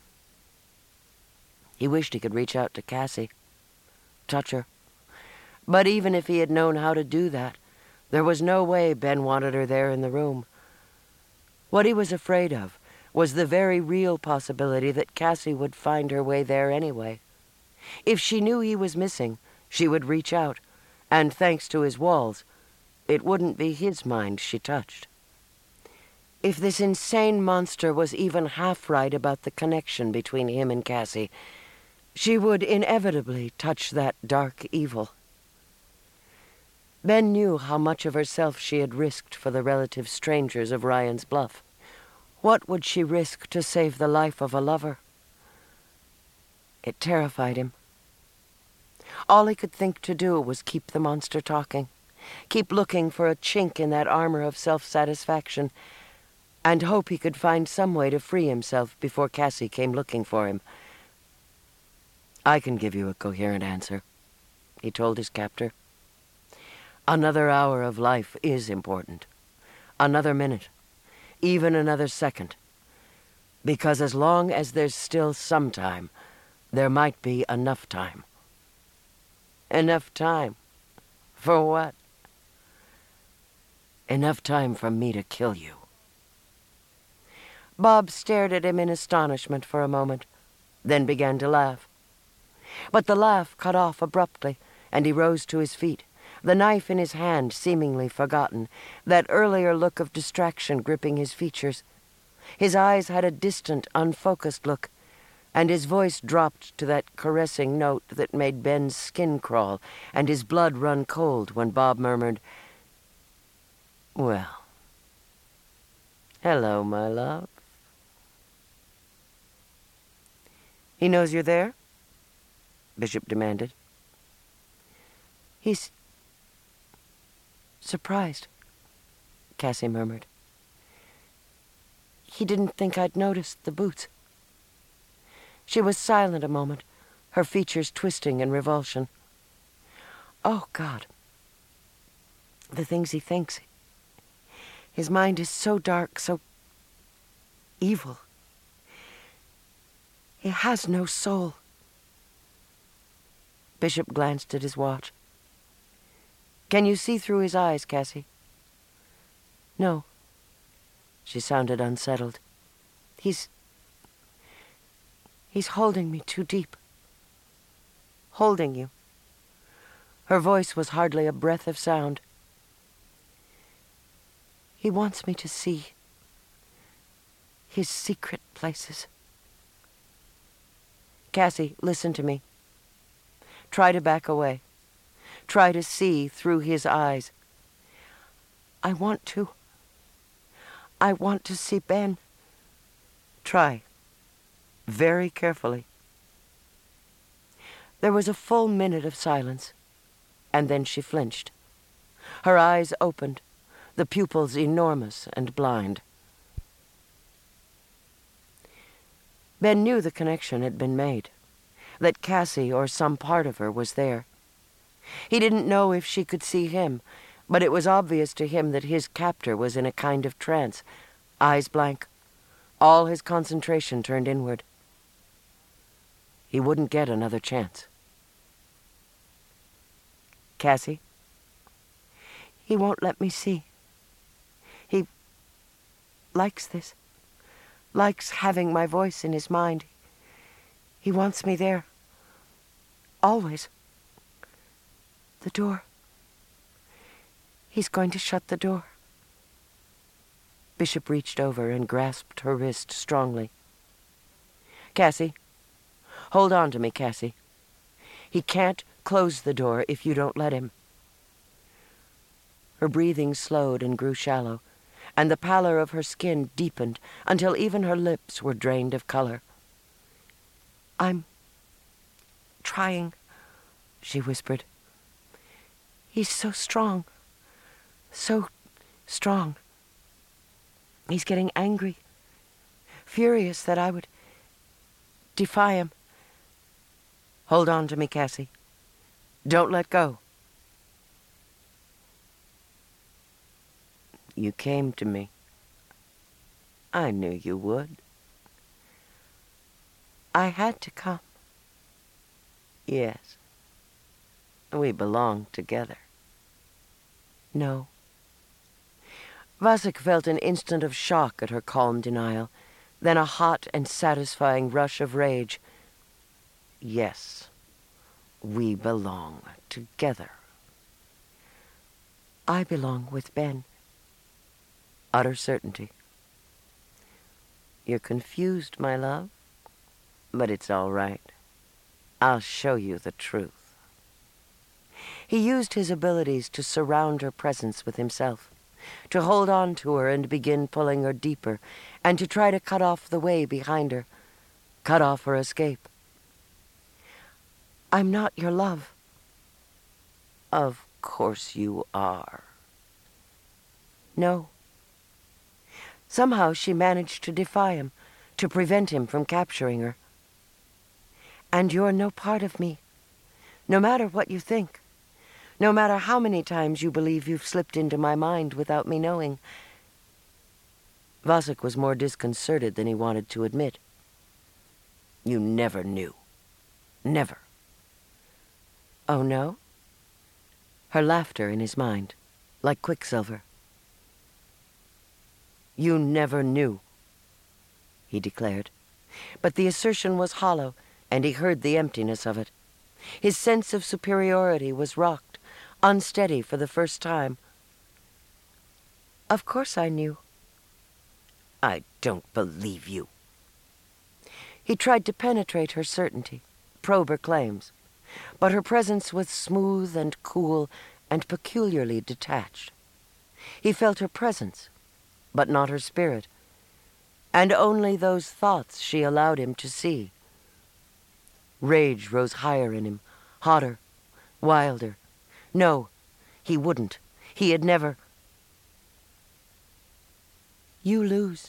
He wished he could reach out to Cassie, touch her. But even if he had known how to do that, there was no way Ben wanted her there in the room. What he was afraid of was the very real possibility that Cassie would find her way there anyway. If she knew he was missing, she would reach out, and thanks to his walls, it wouldn't be his mind she touched. If this insane monster was even half right about the connection between him and Cassie, she would inevitably touch that dark evil. Ben knew how much of herself she had risked for the relative strangers of Ryan's Bluff. What would she risk to save the life of a lover? It terrified him. All he could think to do was keep the monster talking, keep looking for a chink in that armor of self-satisfaction, and hope he could find some way to free himself before Cassie came looking for him. "I can give you a coherent answer," he told his captor. "Another hour of life is important. Another minute. Even another second. Because as long as there's still some time, there might be enough time." "Enough time? For what?" "Enough time for me to kill you." Bob stared at him in astonishment for a moment, then began to laugh. But the laugh cut off abruptly, and he rose to his feet, the knife in his hand seemingly forgotten, that earlier look of distraction gripping his features. His eyes had a distant, unfocused look, and his voice dropped to that caressing note that made Ben's skin crawl and his blood run cold when Bob murmured, "Well, hello, my love." "He knows you're there?" Bishop demanded. "He's surprised," Cassie murmured. "He didn't think I'd noticed the boots." She was silent a moment, her features twisting in revulsion. Oh, God. The things he thinks. His mind is so dark, so evil. He has no soul. Bishop glanced at his watch. "Can you see through his eyes, Cassie?" "No." She sounded unsettled. He's... He's holding me too deep." "Holding you?" Her voice was hardly a breath of sound. "He wants me to see his secret places." "Cassie, listen to me. Try to back away. Try to see through his eyes." "I want to. I want to see Ben." "Try. Very carefully." There was a full minute of silence, and then she flinched. Her eyes opened, the pupils enormous and blind. Ben knew the connection had been made. that Cassie or some part of her was there. He didn't know if she could see him, but it was obvious to him that his captor was in a kind of trance, eyes blank, all his concentration turned inward. He wouldn't get another chance. Cassie? He won't let me see. He likes this, likes having my voice in his mind. He wants me there, always. The door. He's going to shut the door. Bishop reached over and grasped her wrist strongly. Cassie, hold on to me, Cassie. He can't close the door if you don't let him. Her breathing slowed and grew shallow, and the pallor of her skin deepened until even her lips were drained of color. I'm trying, she whispered. He's so strong, so strong. He's getting angry, furious that I would defy him. Hold on to me, Cassie. Don't let go. You came to me. I knew you would. I had to come. Yes. We belong together. No. Vasek felt an instant of shock at her calm denial, then a hot and satisfying rush of rage. Yes, we belong together. I belong with Ben. Utter certainty. You're confused, my love, but it's all right. I'll show you the truth. He used his abilities to surround her presence with himself, to hold on to her and begin pulling her deeper, and to try to cut off the way behind her, cut off her escape. I'm not your love. Of course you are. No. Somehow she managed to defy him, to prevent him from capturing her. And you're no part of me, no matter what you think. No matter how many times you believe you've slipped into my mind without me knowing. Vasek was more disconcerted than he wanted to admit. You never knew. Never. Oh, no? Her laughter in his mind, like quicksilver. You never knew, he declared. But the assertion was hollow, and he heard the emptiness of it. His sense of superiority was rocked, unsteady for the first time. Of course I knew. I don't believe you. He tried to penetrate her certainty, probe her claims, but her presence was smooth and cool and peculiarly detached. He felt her presence, but not her spirit, and only those thoughts she allowed him to see. Rage rose higher in him, hotter, wilder. No, he wouldn't. He had never... You lose.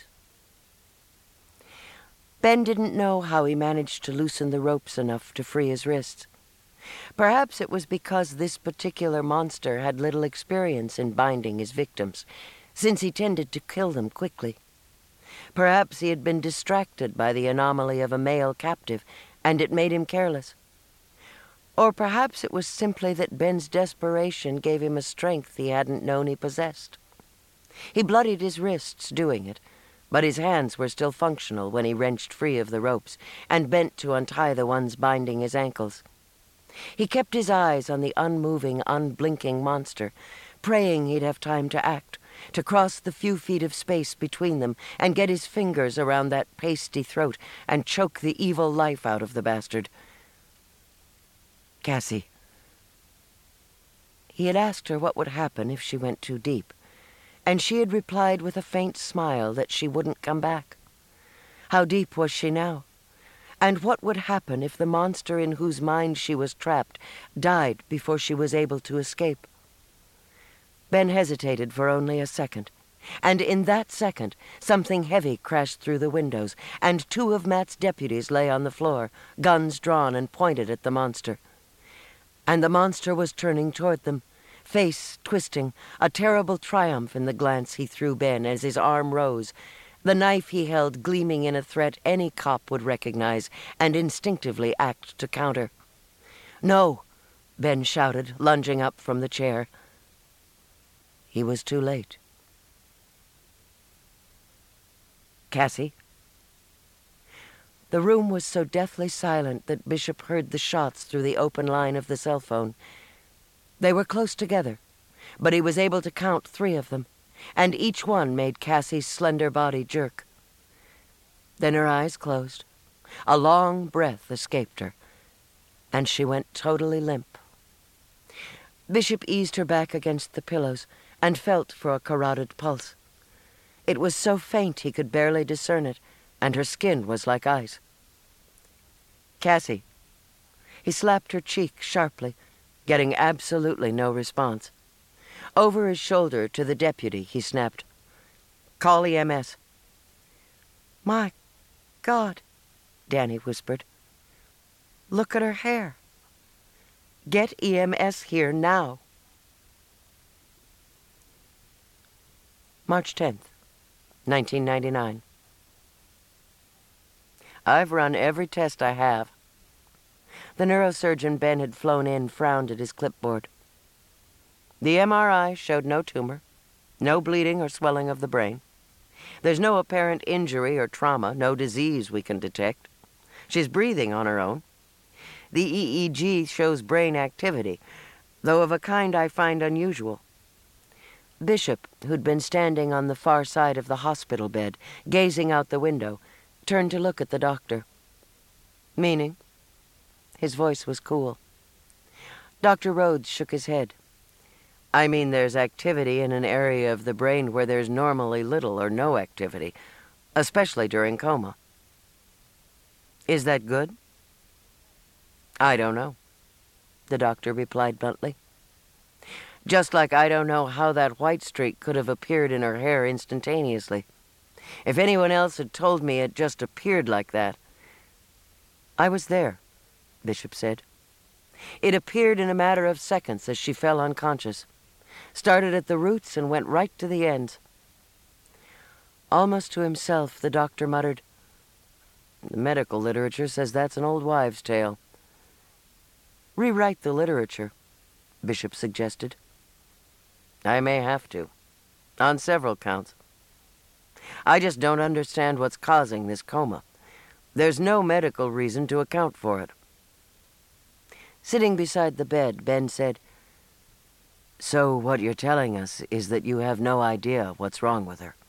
Ben didn't know how he managed to loosen the ropes enough to free his wrists. Perhaps it was because this particular monster had little experience in binding his victims, since he tended to kill them quickly. Perhaps he had been distracted by the anomaly of a male captive, and it made him careless. Or perhaps it was simply that Ben's desperation gave him a strength he hadn't known he possessed. He bloodied his wrists doing it, but his hands were still functional when he wrenched free of the ropes and bent to untie the ones binding his ankles. He kept his eyes on the unmoving, unblinking monster, praying he'd have time to act, to cross the few feet of space between them and get his fingers around that pasty throat and choke the evil life out of the bastard. Cassie. He had asked her what would happen if she went too deep, and she had replied with a faint smile that she wouldn't come back. How deep was she now? And what would happen if the monster in whose mind she was trapped died before she was able to escape? Ben hesitated for only a second, And in that second, something heavy crashed through the windows, and two of Matt's deputies lay on the floor, guns drawn and pointed at the monster. And the monster was turning toward them, face twisting, a terrible triumph in the glance he threw Ben as his arm rose, the knife he held gleaming in a threat any cop would recognize and instinctively act to counter. "No!" Ben shouted, lunging up from the chair. He was too late. "Cassie?" The room was so deathly silent that Bishop heard the shots through the open line of the cell phone. They were close together, but he was able to count three of them, and each one made Cassie's slender body jerk. Then her eyes closed. A long breath escaped her, and she went totally limp. Bishop eased her back against the pillows and felt for a carotid pulse. It was so faint he could barely discern it, and her skin was like ice. "Cassie." He slapped her cheek sharply, getting absolutely no response. Over his shoulder to the deputy, he snapped, "Call E M S." "My God," Danny whispered. "Look at her hair. Get E M S here now." March tenth, nineteen ninety-nine. I've run every test I have. The neurosurgeon Ben had flown in frowned at his clipboard. The M R I showed no tumor, no bleeding or swelling of the brain. There's no apparent injury or trauma, no disease we can detect. She's breathing on her own. The E E G shows brain activity, though of a kind I find unusual. Bishop, who'd been standing on the far side of the hospital bed, gazing out the window, turned to look at the doctor. "Meaning?" His voice was cool. Doctor Rhodes shook his head. "I mean there's activity in an area of the brain where there's normally little or no activity, especially during coma." "Is that good?" "I don't know," the doctor replied bluntly. "Just like I don't know how that white streak could have appeared in her hair instantaneously. If anyone else had told me it just appeared like that." "I was there," Bishop said. "It appeared in a matter of seconds as she fell unconscious. Started at the roots and went right to the ends." Almost to himself, the doctor muttered, "The medical literature says that's an old wives' tale." "Rewrite the literature," Bishop suggested. "I may have to, on several counts. I just don't understand what's causing this coma. There's no medical reason to account for it." Sitting beside the bed, Ben said, "So what you're telling us is that you have no idea what's wrong with her?"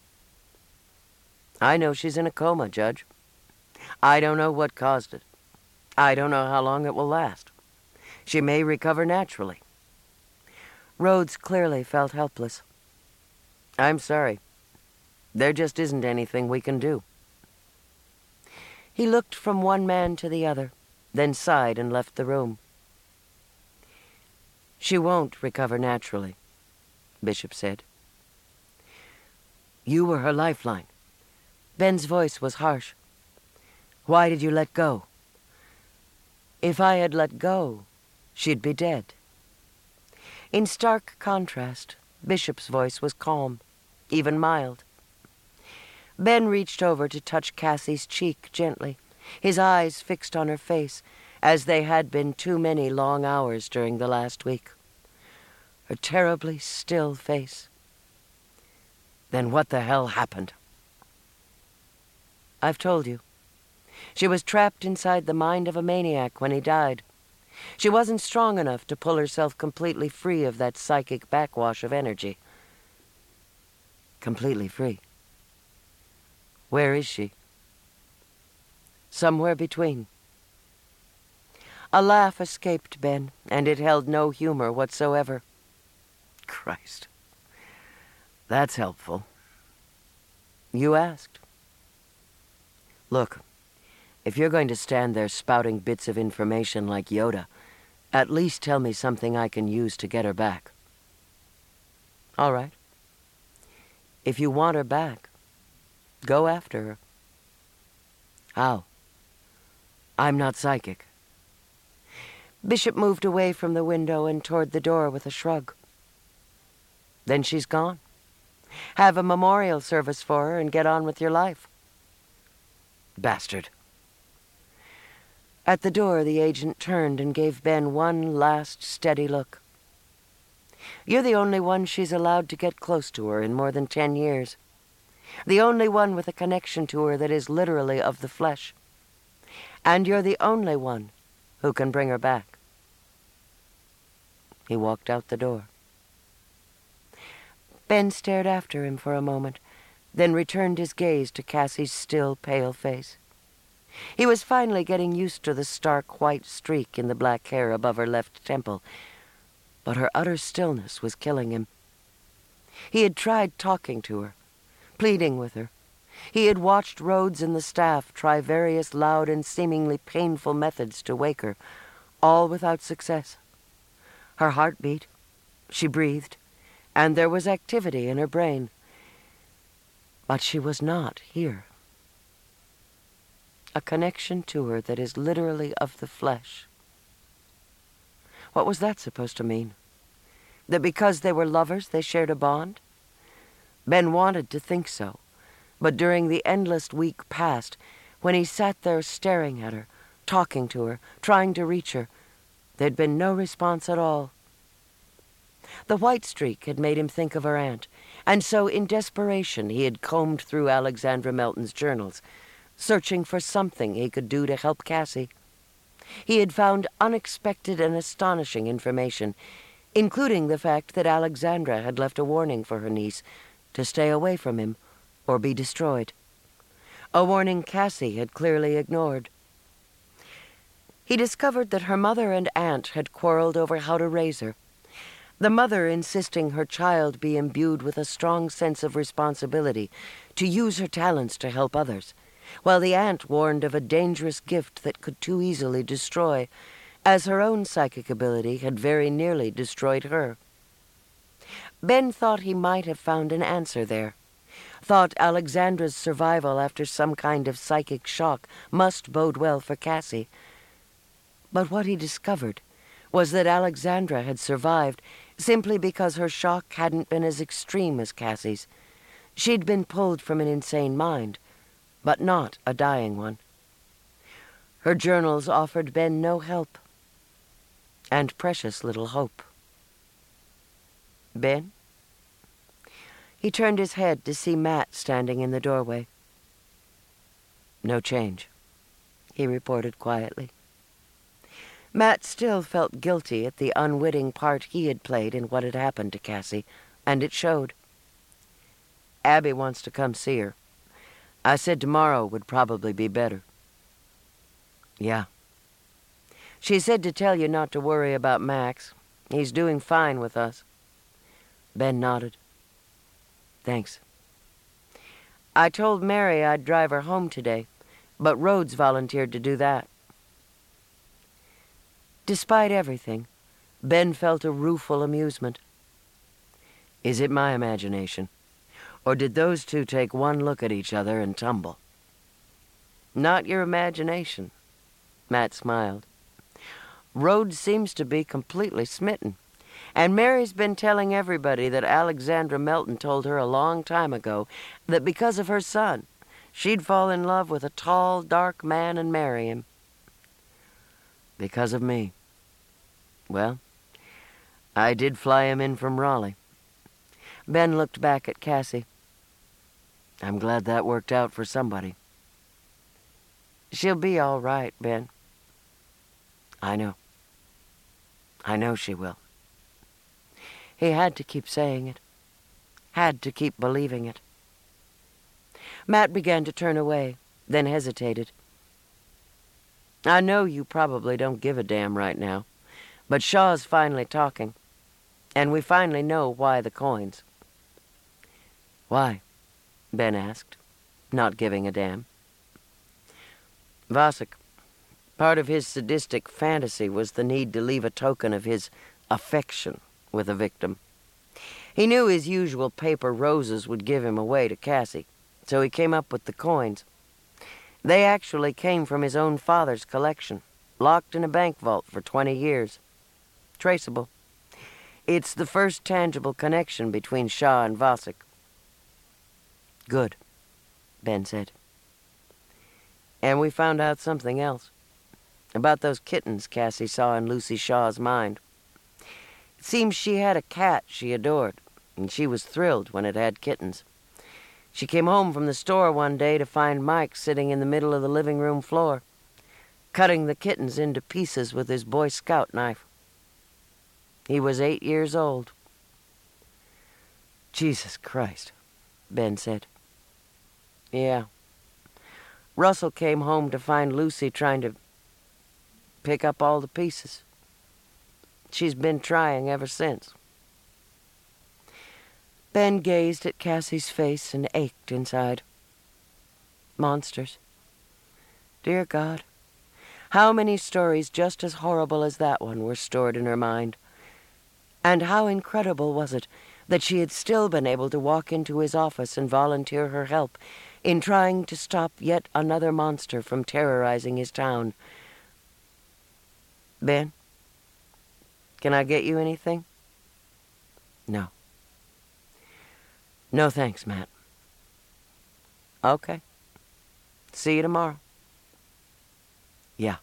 "I know she's in a coma, Judge. I don't know what caused it. I don't know how long it will last. She may recover naturally." Rhodes clearly felt helpless. "I'm sorry. There just isn't anything we can do." He looked from one man to the other, then sighed and left the room. "She won't recover naturally," Bishop said. "You were her lifeline." Ben's voice was harsh. "Why did you let go?" "If I had let go, she'd be dead." In stark contrast, Bishop's voice was calm, even mild. Ben reached over to touch Cassie's cheek gently, his eyes fixed on her face, as they had been too many long hours during the last week. Her terribly still face. "Then what the hell happened?" "I've told you. She was trapped inside the mind of a maniac when he died. She wasn't strong enough to pull herself completely free of that psychic backwash of energy." "Completely free? Where is she?" "Somewhere between." A laugh escaped Ben, and it held no humor whatsoever. "Christ. That's helpful." "You asked." "Look, if you're going to stand there spouting bits of information like Yoda, at least tell me something I can use to get her back." "All right. If you want her back, go after her. How? I'm not psychic. Bishop moved away from the window and toward the door with a shrug. Then she's gone. Have a memorial service for her and get on with your life. Bastard. At the door, the agent turned and gave Ben one last steady look. You're the only one she's allowed to get close to her in more than ten years. The only one with a connection to her that is literally of the flesh. And you're the only one who can bring her back. He walked out the door. Ben stared after him for a moment, then returned his gaze to Cassie's still, pale face. He was finally getting used to the stark white streak in the black hair above her left temple, but her utter stillness was killing him. He had tried talking to her, pleading with her. He had watched Rhodes and the staff try various loud and seemingly painful methods to wake her, all without success. Her heart beat, she breathed, and there was activity in her brain. But she was not here. A connection to her that is literally of the flesh. What was that supposed to mean? That because they were lovers, they shared a bond? Ben wanted to think so, but during the endless week past, when he sat there staring at her, talking to her, trying to reach her, there'd been no response at all. The white streak had made him think of her aunt, and so in desperation he had combed through Alexandra Melton's journals, searching for something he could do to help Cassie. He had found unexpected and astonishing information, including the fact that Alexandra had left a warning for her niece to stay away from him or be destroyed. A warning Cassie had clearly ignored. He discovered that her mother and aunt had quarreled over how to raise her, the mother insisting her child be imbued with a strong sense of responsibility to use her talents to help others, while the aunt warned of a dangerous gift that could too easily destroy, as her own psychic ability had very nearly destroyed her. Ben thought he might have found an answer there, thought Alexandra's survival after some kind of psychic shock must bode well for Cassie. But what he discovered was that Alexandra had survived simply because her shock hadn't been as extreme as Cassie's. She'd been pulled from an insane mind, but not a dying one. Her journals offered Ben no help, and precious little hope. Ben? He turned his head to see Matt standing in the doorway. No change, he reported quietly. Matt still felt guilty at the unwitting part he had played in what had happened to Cassie, and it showed. Abby wants to come see her. I said tomorrow would probably be better. Yeah. She said to tell you not to worry about Max. He's doing fine with us. Ben nodded. Thanks. I told Mary I'd drive her home today, but Rhodes volunteered to do that. Despite everything, Ben felt a rueful amusement. Is it my imagination? Or did those two take one look at each other and tumble? Not your imagination, Matt smiled. Rhodes seems to be completely smitten, and Mary's been telling everybody that Alexandra Melton told her a long time ago that because of her son, she'd fall in love with a tall, dark man and marry him. Because of me. Well, I did fly him in from Raleigh. Ben looked back at Cassie. I'm glad that worked out for somebody. She'll be all right, Ben. I know. I know she will. He had to keep saying it. Had to keep believing it. Matt began to turn away, then hesitated. I know you probably don't give a damn right now, but Shaw's finally talking, and we finally know why the coins. Why? Ben asked, not giving a damn. Vasek, part of his sadistic fantasy was the need to leave a token of his affection with a victim. He knew his usual paper roses would give him away to Cassie, so he came up with the coins. They actually came from his own father's collection, locked in a bank vault for twenty years. Traceable. It's the first tangible connection between Shaw and Vasek. Good, Ben said. And we found out something else. About those kittens Cassie saw in Lucy Shaw's mind. It seems she had a cat she adored, and she was thrilled when it had kittens. She came home from the store one day to find Mike sitting in the middle of the living room floor, cutting the kittens into pieces with his Boy Scout knife. He was eight years old. Jesus Christ, Ben said. Yeah. Russell came home to find Lucy trying to pick up all the pieces. She's been trying ever since. Ben gazed at Cassie's face and ached inside. Monsters. Dear God, how many stories just as horrible as that one were stored in her mind. And how incredible was it that she had still been able to walk into his office and volunteer her help in trying to stop yet another monster from terrorizing his town. Ben, can I get you anything? No. No thanks, Matt. Okay. See you tomorrow. Yeah.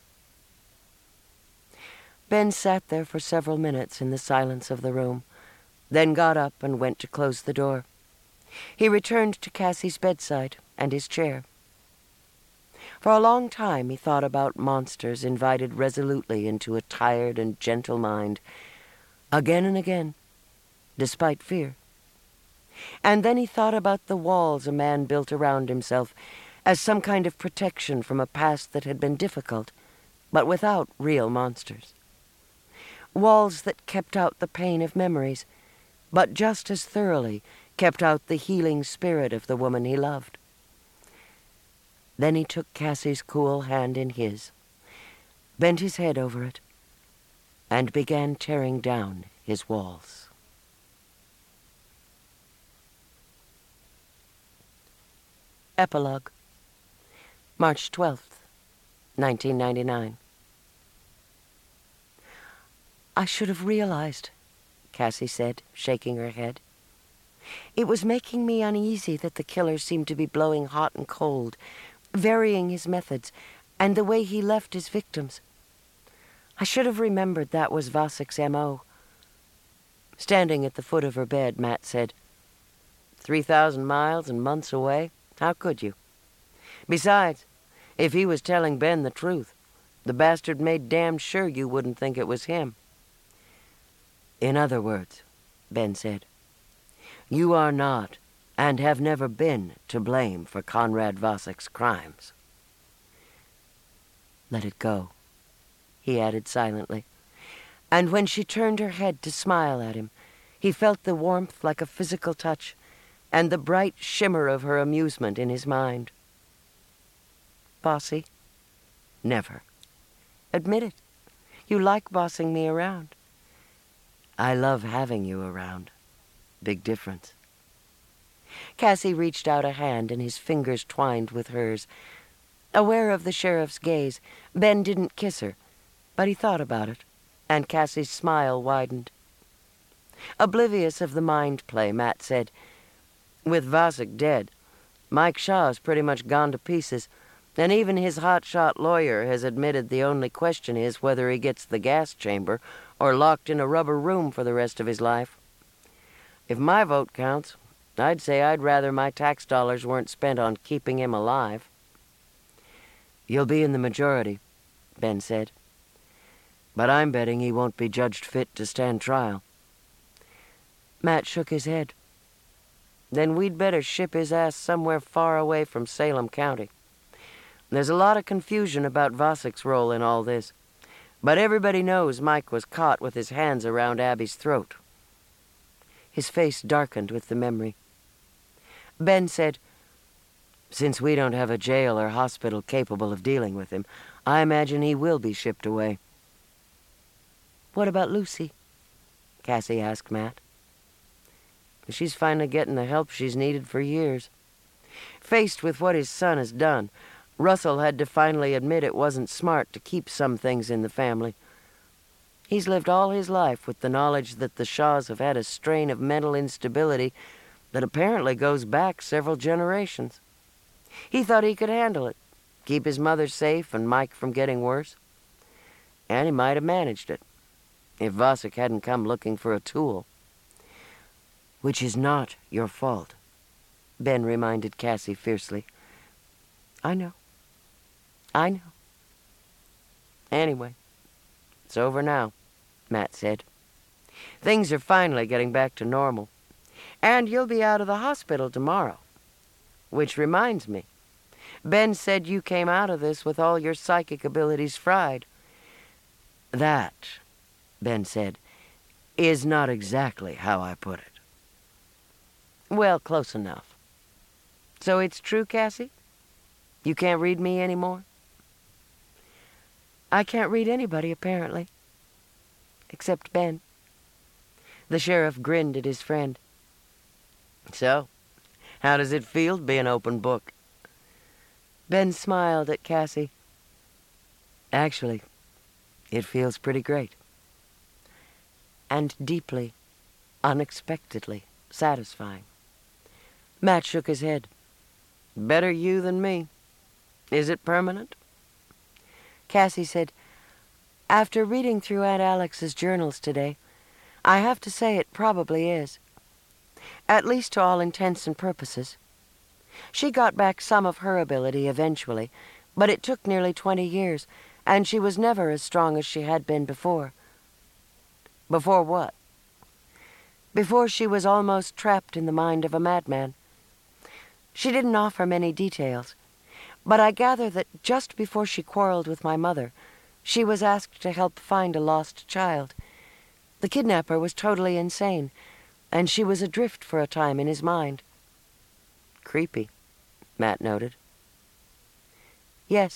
Ben sat there for several minutes in the silence of the room, then got up and went to close the door. He returned to Cassie's bedside and his chair. For a long time he thought about monsters invited resolutely into a tired and gentle mind, again and again, despite fear. And then he thought about the walls a man built around himself as some kind of protection from a past that had been difficult, but without real monsters. Walls that kept out the pain of memories, but just as thoroughly kept out the healing spirit of the woman he loved. Then he took Cassie's cool hand in his, bent his head over it, and began tearing down his walls. Epilogue. March twelfth, nineteen ninety-nine. I should have realized, Cassie said, shaking her head. It was making me uneasy that the killer seemed to be blowing hot and cold, varying his methods, and the way he left his victims. I should have remembered that was Vasek's M O. Standing at the foot of her bed, Matt said, Three thousand miles and months away? How could you? Besides, if he was telling Ben the truth, the bastard made damn sure you wouldn't think it was him. In other words, Ben said, you are not, and have never been, to blame for Conrad Vasek's crimes. Let it go, he added silently, and when she turned her head to smile at him, he felt the warmth like a physical touch, and the bright shimmer of her amusement in his mind. Bossy? Never. Admit it. You like bossing me around. I love having you around. Big difference. Cassie reached out a hand, and his fingers twined with hers. Aware of the sheriff's gaze, Ben didn't kiss her, but he thought about it, and Cassie's smile widened. Oblivious of the mind play, Matt said, With Vasek dead, Mike Shaw's pretty much gone to pieces, and even his hotshot lawyer has admitted the only question is whether he gets the gas chamber or locked in a rubber room for the rest of his life. If my vote counts, I'd say I'd rather my tax dollars weren't spent on keeping him alive. You'll be in the majority, Ben said. But I'm betting he won't be judged fit to stand trial. Matt shook his head. Then we'd better ship his ass somewhere far away from Salem County. There's a lot of confusion about Vasek's role in all this, but everybody knows Mike was caught with his hands around Abby's throat. His face darkened with the memory. Ben said, Since we don't have a jail or hospital capable of dealing with him, I imagine he will be shipped away. What about Lucy? Cassie asked Matt. She's finally getting the help she's needed for years. Faced with what his son has done, Russell had to finally admit it wasn't smart to keep some things in the family. He's lived all his life with the knowledge that the Shaws have had a strain of mental instability that apparently goes back several generations. He thought he could handle it, keep his mother safe and Mike from getting worse. And he might have managed it, if Vasek hadn't come looking for a tool. Which is not your fault, Ben reminded Cassie fiercely. I know. I know. Anyway, it's over now, Matt said. Things are finally getting back to normal. And you'll be out of the hospital tomorrow. Which reminds me, Ben said you came out of this with all your psychic abilities fried. That, Ben said, is not exactly how I put it. Well, close enough. So it's true, Cassie? You can't read me anymore? I can't read anybody, apparently. Except Ben. The sheriff grinned at his friend. So, how does it feel to be an open book? Ben smiled at Cassie. Actually, it feels pretty great. And deeply, unexpectedly satisfying. Matt shook his head. Better you than me. Is it permanent? Cassie said, after reading through Aunt Alex's journals today, I have to say it probably is. At least to all intents and purposes. She got back some of her ability eventually, but it took nearly twenty years, and she was never as strong as she had been before. Before what? Before she was almost trapped in the mind of a madman. She didn't offer many details, but I gather that just before she quarreled with my mother, she was asked to help find a lost child. The kidnapper was totally insane, and she was adrift for a time in his mind. Creepy, Matt noted. Yes.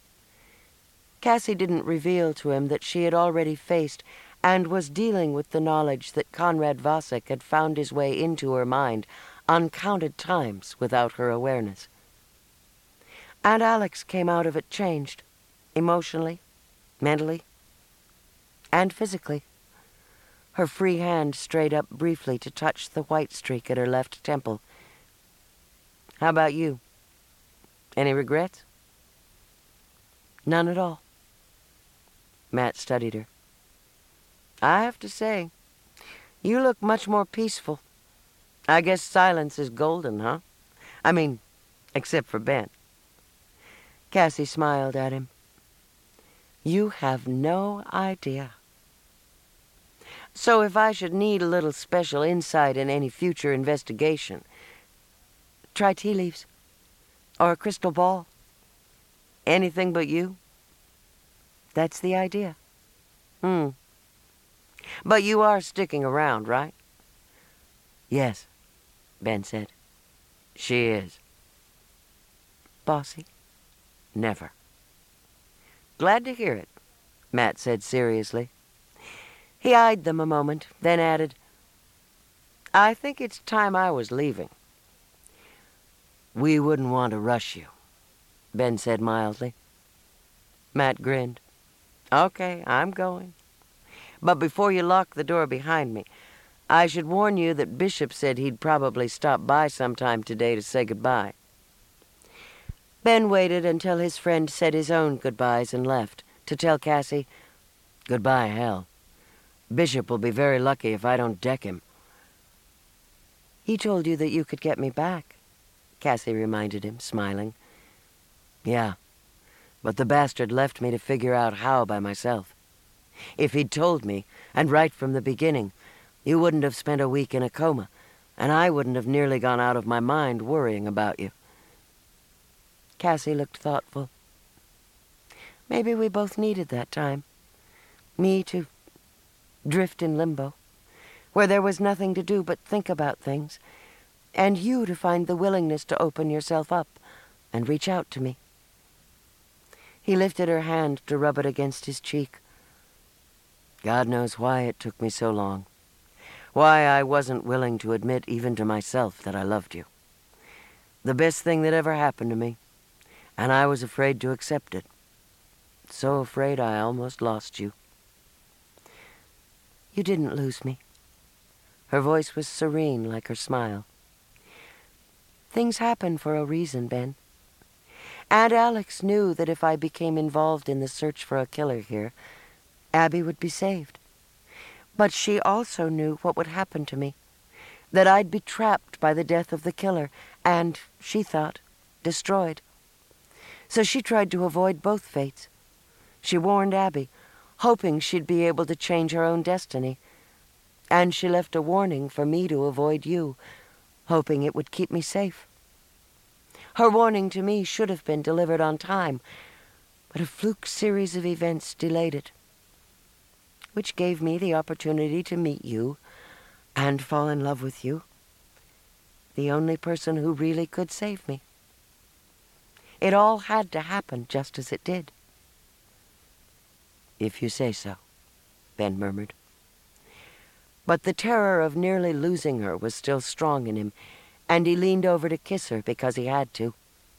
Cassie didn't reveal to him that she had already faced and was dealing with the knowledge that Conrad Vasek had found his way into her mind uncounted times without her awareness. Aunt Alex came out of it changed, emotionally, mentally, and physically. Her free hand strayed up briefly to touch the white streak at her left temple. How about you? Any regrets? None at all. Matt studied her. I have to say, you look much more peaceful. I guess silence is golden, huh? I mean, except for Ben. Cassie smiled at him. You have no idea. So if I should need a little special insight in any future investigation, try tea leaves. Or a crystal ball. Anything but you. That's the idea. Hmm. But you are sticking around, right? Yes, Ben said. She is. Bossy? Never. Glad to hear it, Matt said seriously. He eyed them a moment, then added, I think it's time I was leaving. We wouldn't want to rush you, Ben said mildly. Matt grinned. Okay, I'm going. But before you lock the door behind me, I should warn you that Bishop said he'd probably stop by sometime today to say goodbye. Ben waited until his friend said his own goodbyes and left, to tell Cassie, Goodbye, hell. Bishop will be very lucky if I don't deck him. He told you that you could get me back, Cassie reminded him, smiling. Yeah, but the bastard left me to figure out how by myself. If he'd told me, and right from the beginning, you wouldn't have spent a week in a coma, and I wouldn't have nearly gone out of my mind worrying about you. Cassie looked thoughtful. Maybe we both needed that time. Me to drift in limbo, where there was nothing to do but think about things, and you to find the willingness to open yourself up and reach out to me. He lifted her hand to rub it against his cheek. God knows why it took me so long. Why I wasn't willing to admit even to myself that I loved you. The best thing that ever happened to me, and I was afraid to accept it. So afraid I almost lost you. You didn't lose me. Her voice was serene like her smile. Things happen for a reason, Ben. Aunt Alex knew that if I became involved in the search for a killer here, Abby would be saved. But she also knew what would happen to me, that I'd be trapped by the death of the killer and, she thought, destroyed. So she tried to avoid both fates. She warned Abby, hoping she'd be able to change her own destiny. And she left a warning for me to avoid you, hoping it would keep me safe. Her warning to me should have been delivered on time, but a fluke series of events delayed it, which gave me the opportunity to meet you and fall in love with you, the only person who really could save me. It all had to happen just as it did. If you say so, Ben murmured. But the terror of nearly losing her was still strong in him, and he leaned over to kiss her because he had to.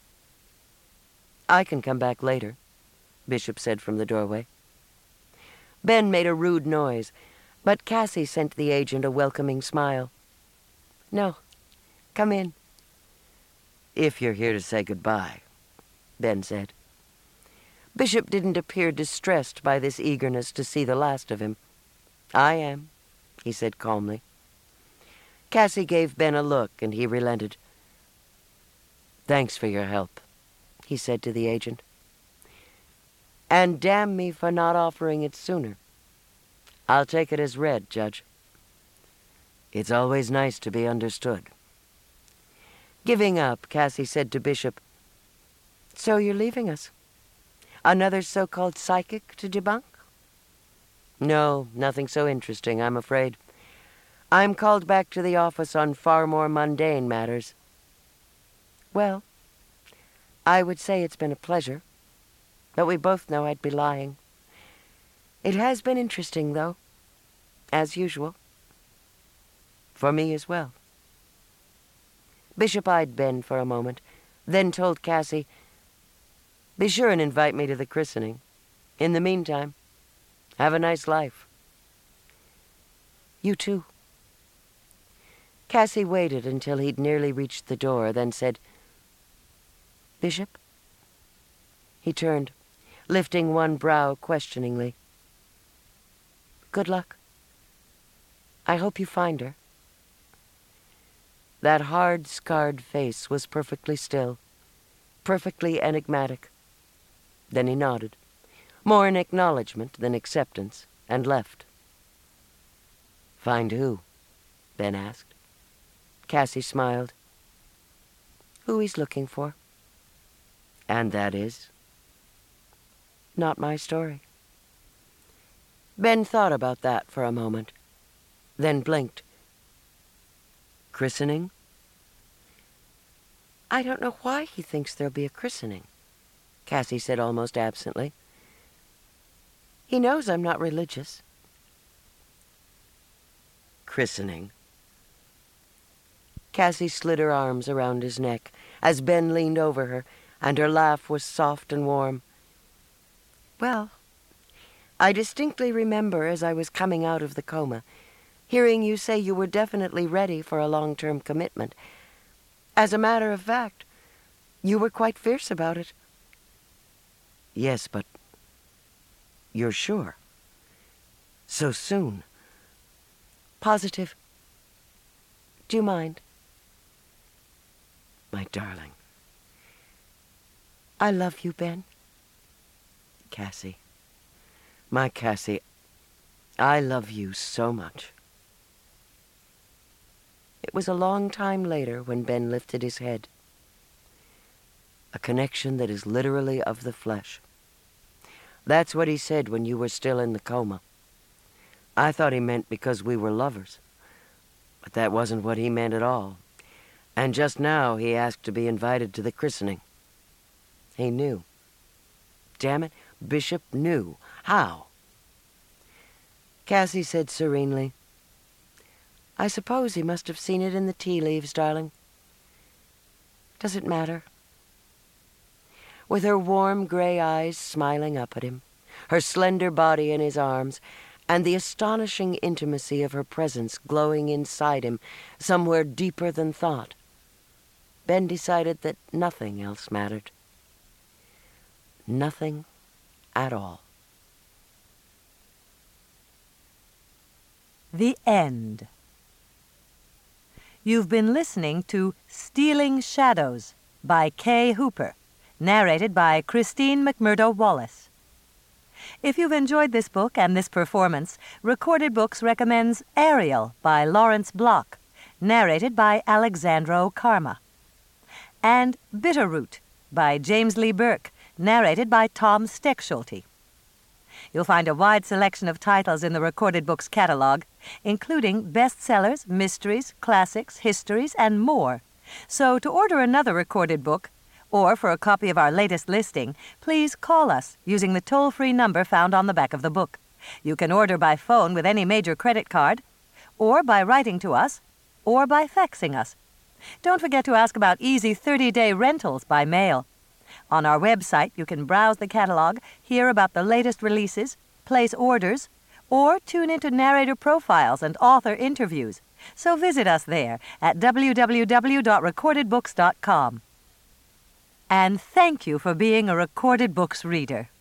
I can come back later, Bishop said from the doorway. Ben made a rude noise, but Cassie sent the agent a welcoming smile. No, come in. If you're here to say goodbye, Ben said. Bishop didn't appear distressed by this eagerness to see the last of him. I am, he said calmly. Cassie gave Ben a look, and he relented. Thanks for your help, he said to the agent. And damn me for not offering it sooner. I'll take it as read, Judge. It's always nice to be understood. Giving up, Cassie said to Bishop, So you're leaving us? Another so-called psychic to debunk? No, nothing so interesting, I'm afraid. I'm called back to the office on far more mundane matters. Well, I would say it's been a pleasure, but we both know I'd be lying. It has been interesting, though, as usual. For me as well. Bishop eyed Ben for a moment, then told Cassie, Be sure and invite me to the christening. In the meantime, have a nice life. You too. Cassie waited until he'd nearly reached the door, then said, Bishop? He turned, lifting one brow questioningly. Good luck. I hope you find her. That hard, scarred face was perfectly still, perfectly enigmatic. Then he nodded, more in acknowledgement than acceptance, and left. Find who? Ben asked. Cassie smiled. Who he's looking for. And that is? Not my story. Ben thought about that for a moment, then blinked. Christening? I don't know why he thinks there'll be a christening, Cassie said almost absently. He knows I'm not religious. Christening. Cassie slid her arms around his neck as Ben leaned over her, and her laugh was soft and warm. Well, I distinctly remember as I was coming out of the coma, hearing you say you were definitely ready for a long-term commitment. As a matter of fact, you were quite fierce about it. Yes, but you're sure? So soon? Positive. Do you mind? My darling. I love you, Ben. Cassie. My Cassie, I love you so much. It was a long time later when Ben lifted his head. A connection that is literally of the flesh. That's what he said when you were still in the coma. I thought he meant because we were lovers. But that wasn't what he meant at all. And just now he asked to be invited to the christening. He knew. Damn it, Bishop knew. How? Cassie said serenely, I suppose he must have seen it in the tea leaves, darling. Does it matter? With her warm gray eyes smiling up at him, her slender body in his arms, and the astonishing intimacy of her presence glowing inside him somewhere deeper than thought, Ben decided that nothing else mattered. Nothing at all. The End. You've been listening to Stealing Shadows by Kay Hooper, narrated by Christine McMurdo Wallace. If you've enjoyed this book and this performance, Recorded Books recommends Ariel by Lawrence Block, narrated by Alexandro Karma, and Bitterroot by James Lee Burke, narrated by Tom Steckschulte. You'll find a wide selection of titles in the Recorded Books catalog, including bestsellers, mysteries, classics, histories, and more. So to order another recorded book, or for a copy of our latest listing, please call us using the toll-free number found on the back of the book. You can order by phone with any major credit card, or by writing to us, or by faxing us. Don't forget to ask about easy thirty-day rentals by mail. On our website, you can browse the catalog, hear about the latest releases, place orders, or tune into narrator profiles and author interviews. So visit us there at w w w dot recorded books dot com. And thank you for being a Recorded Books reader.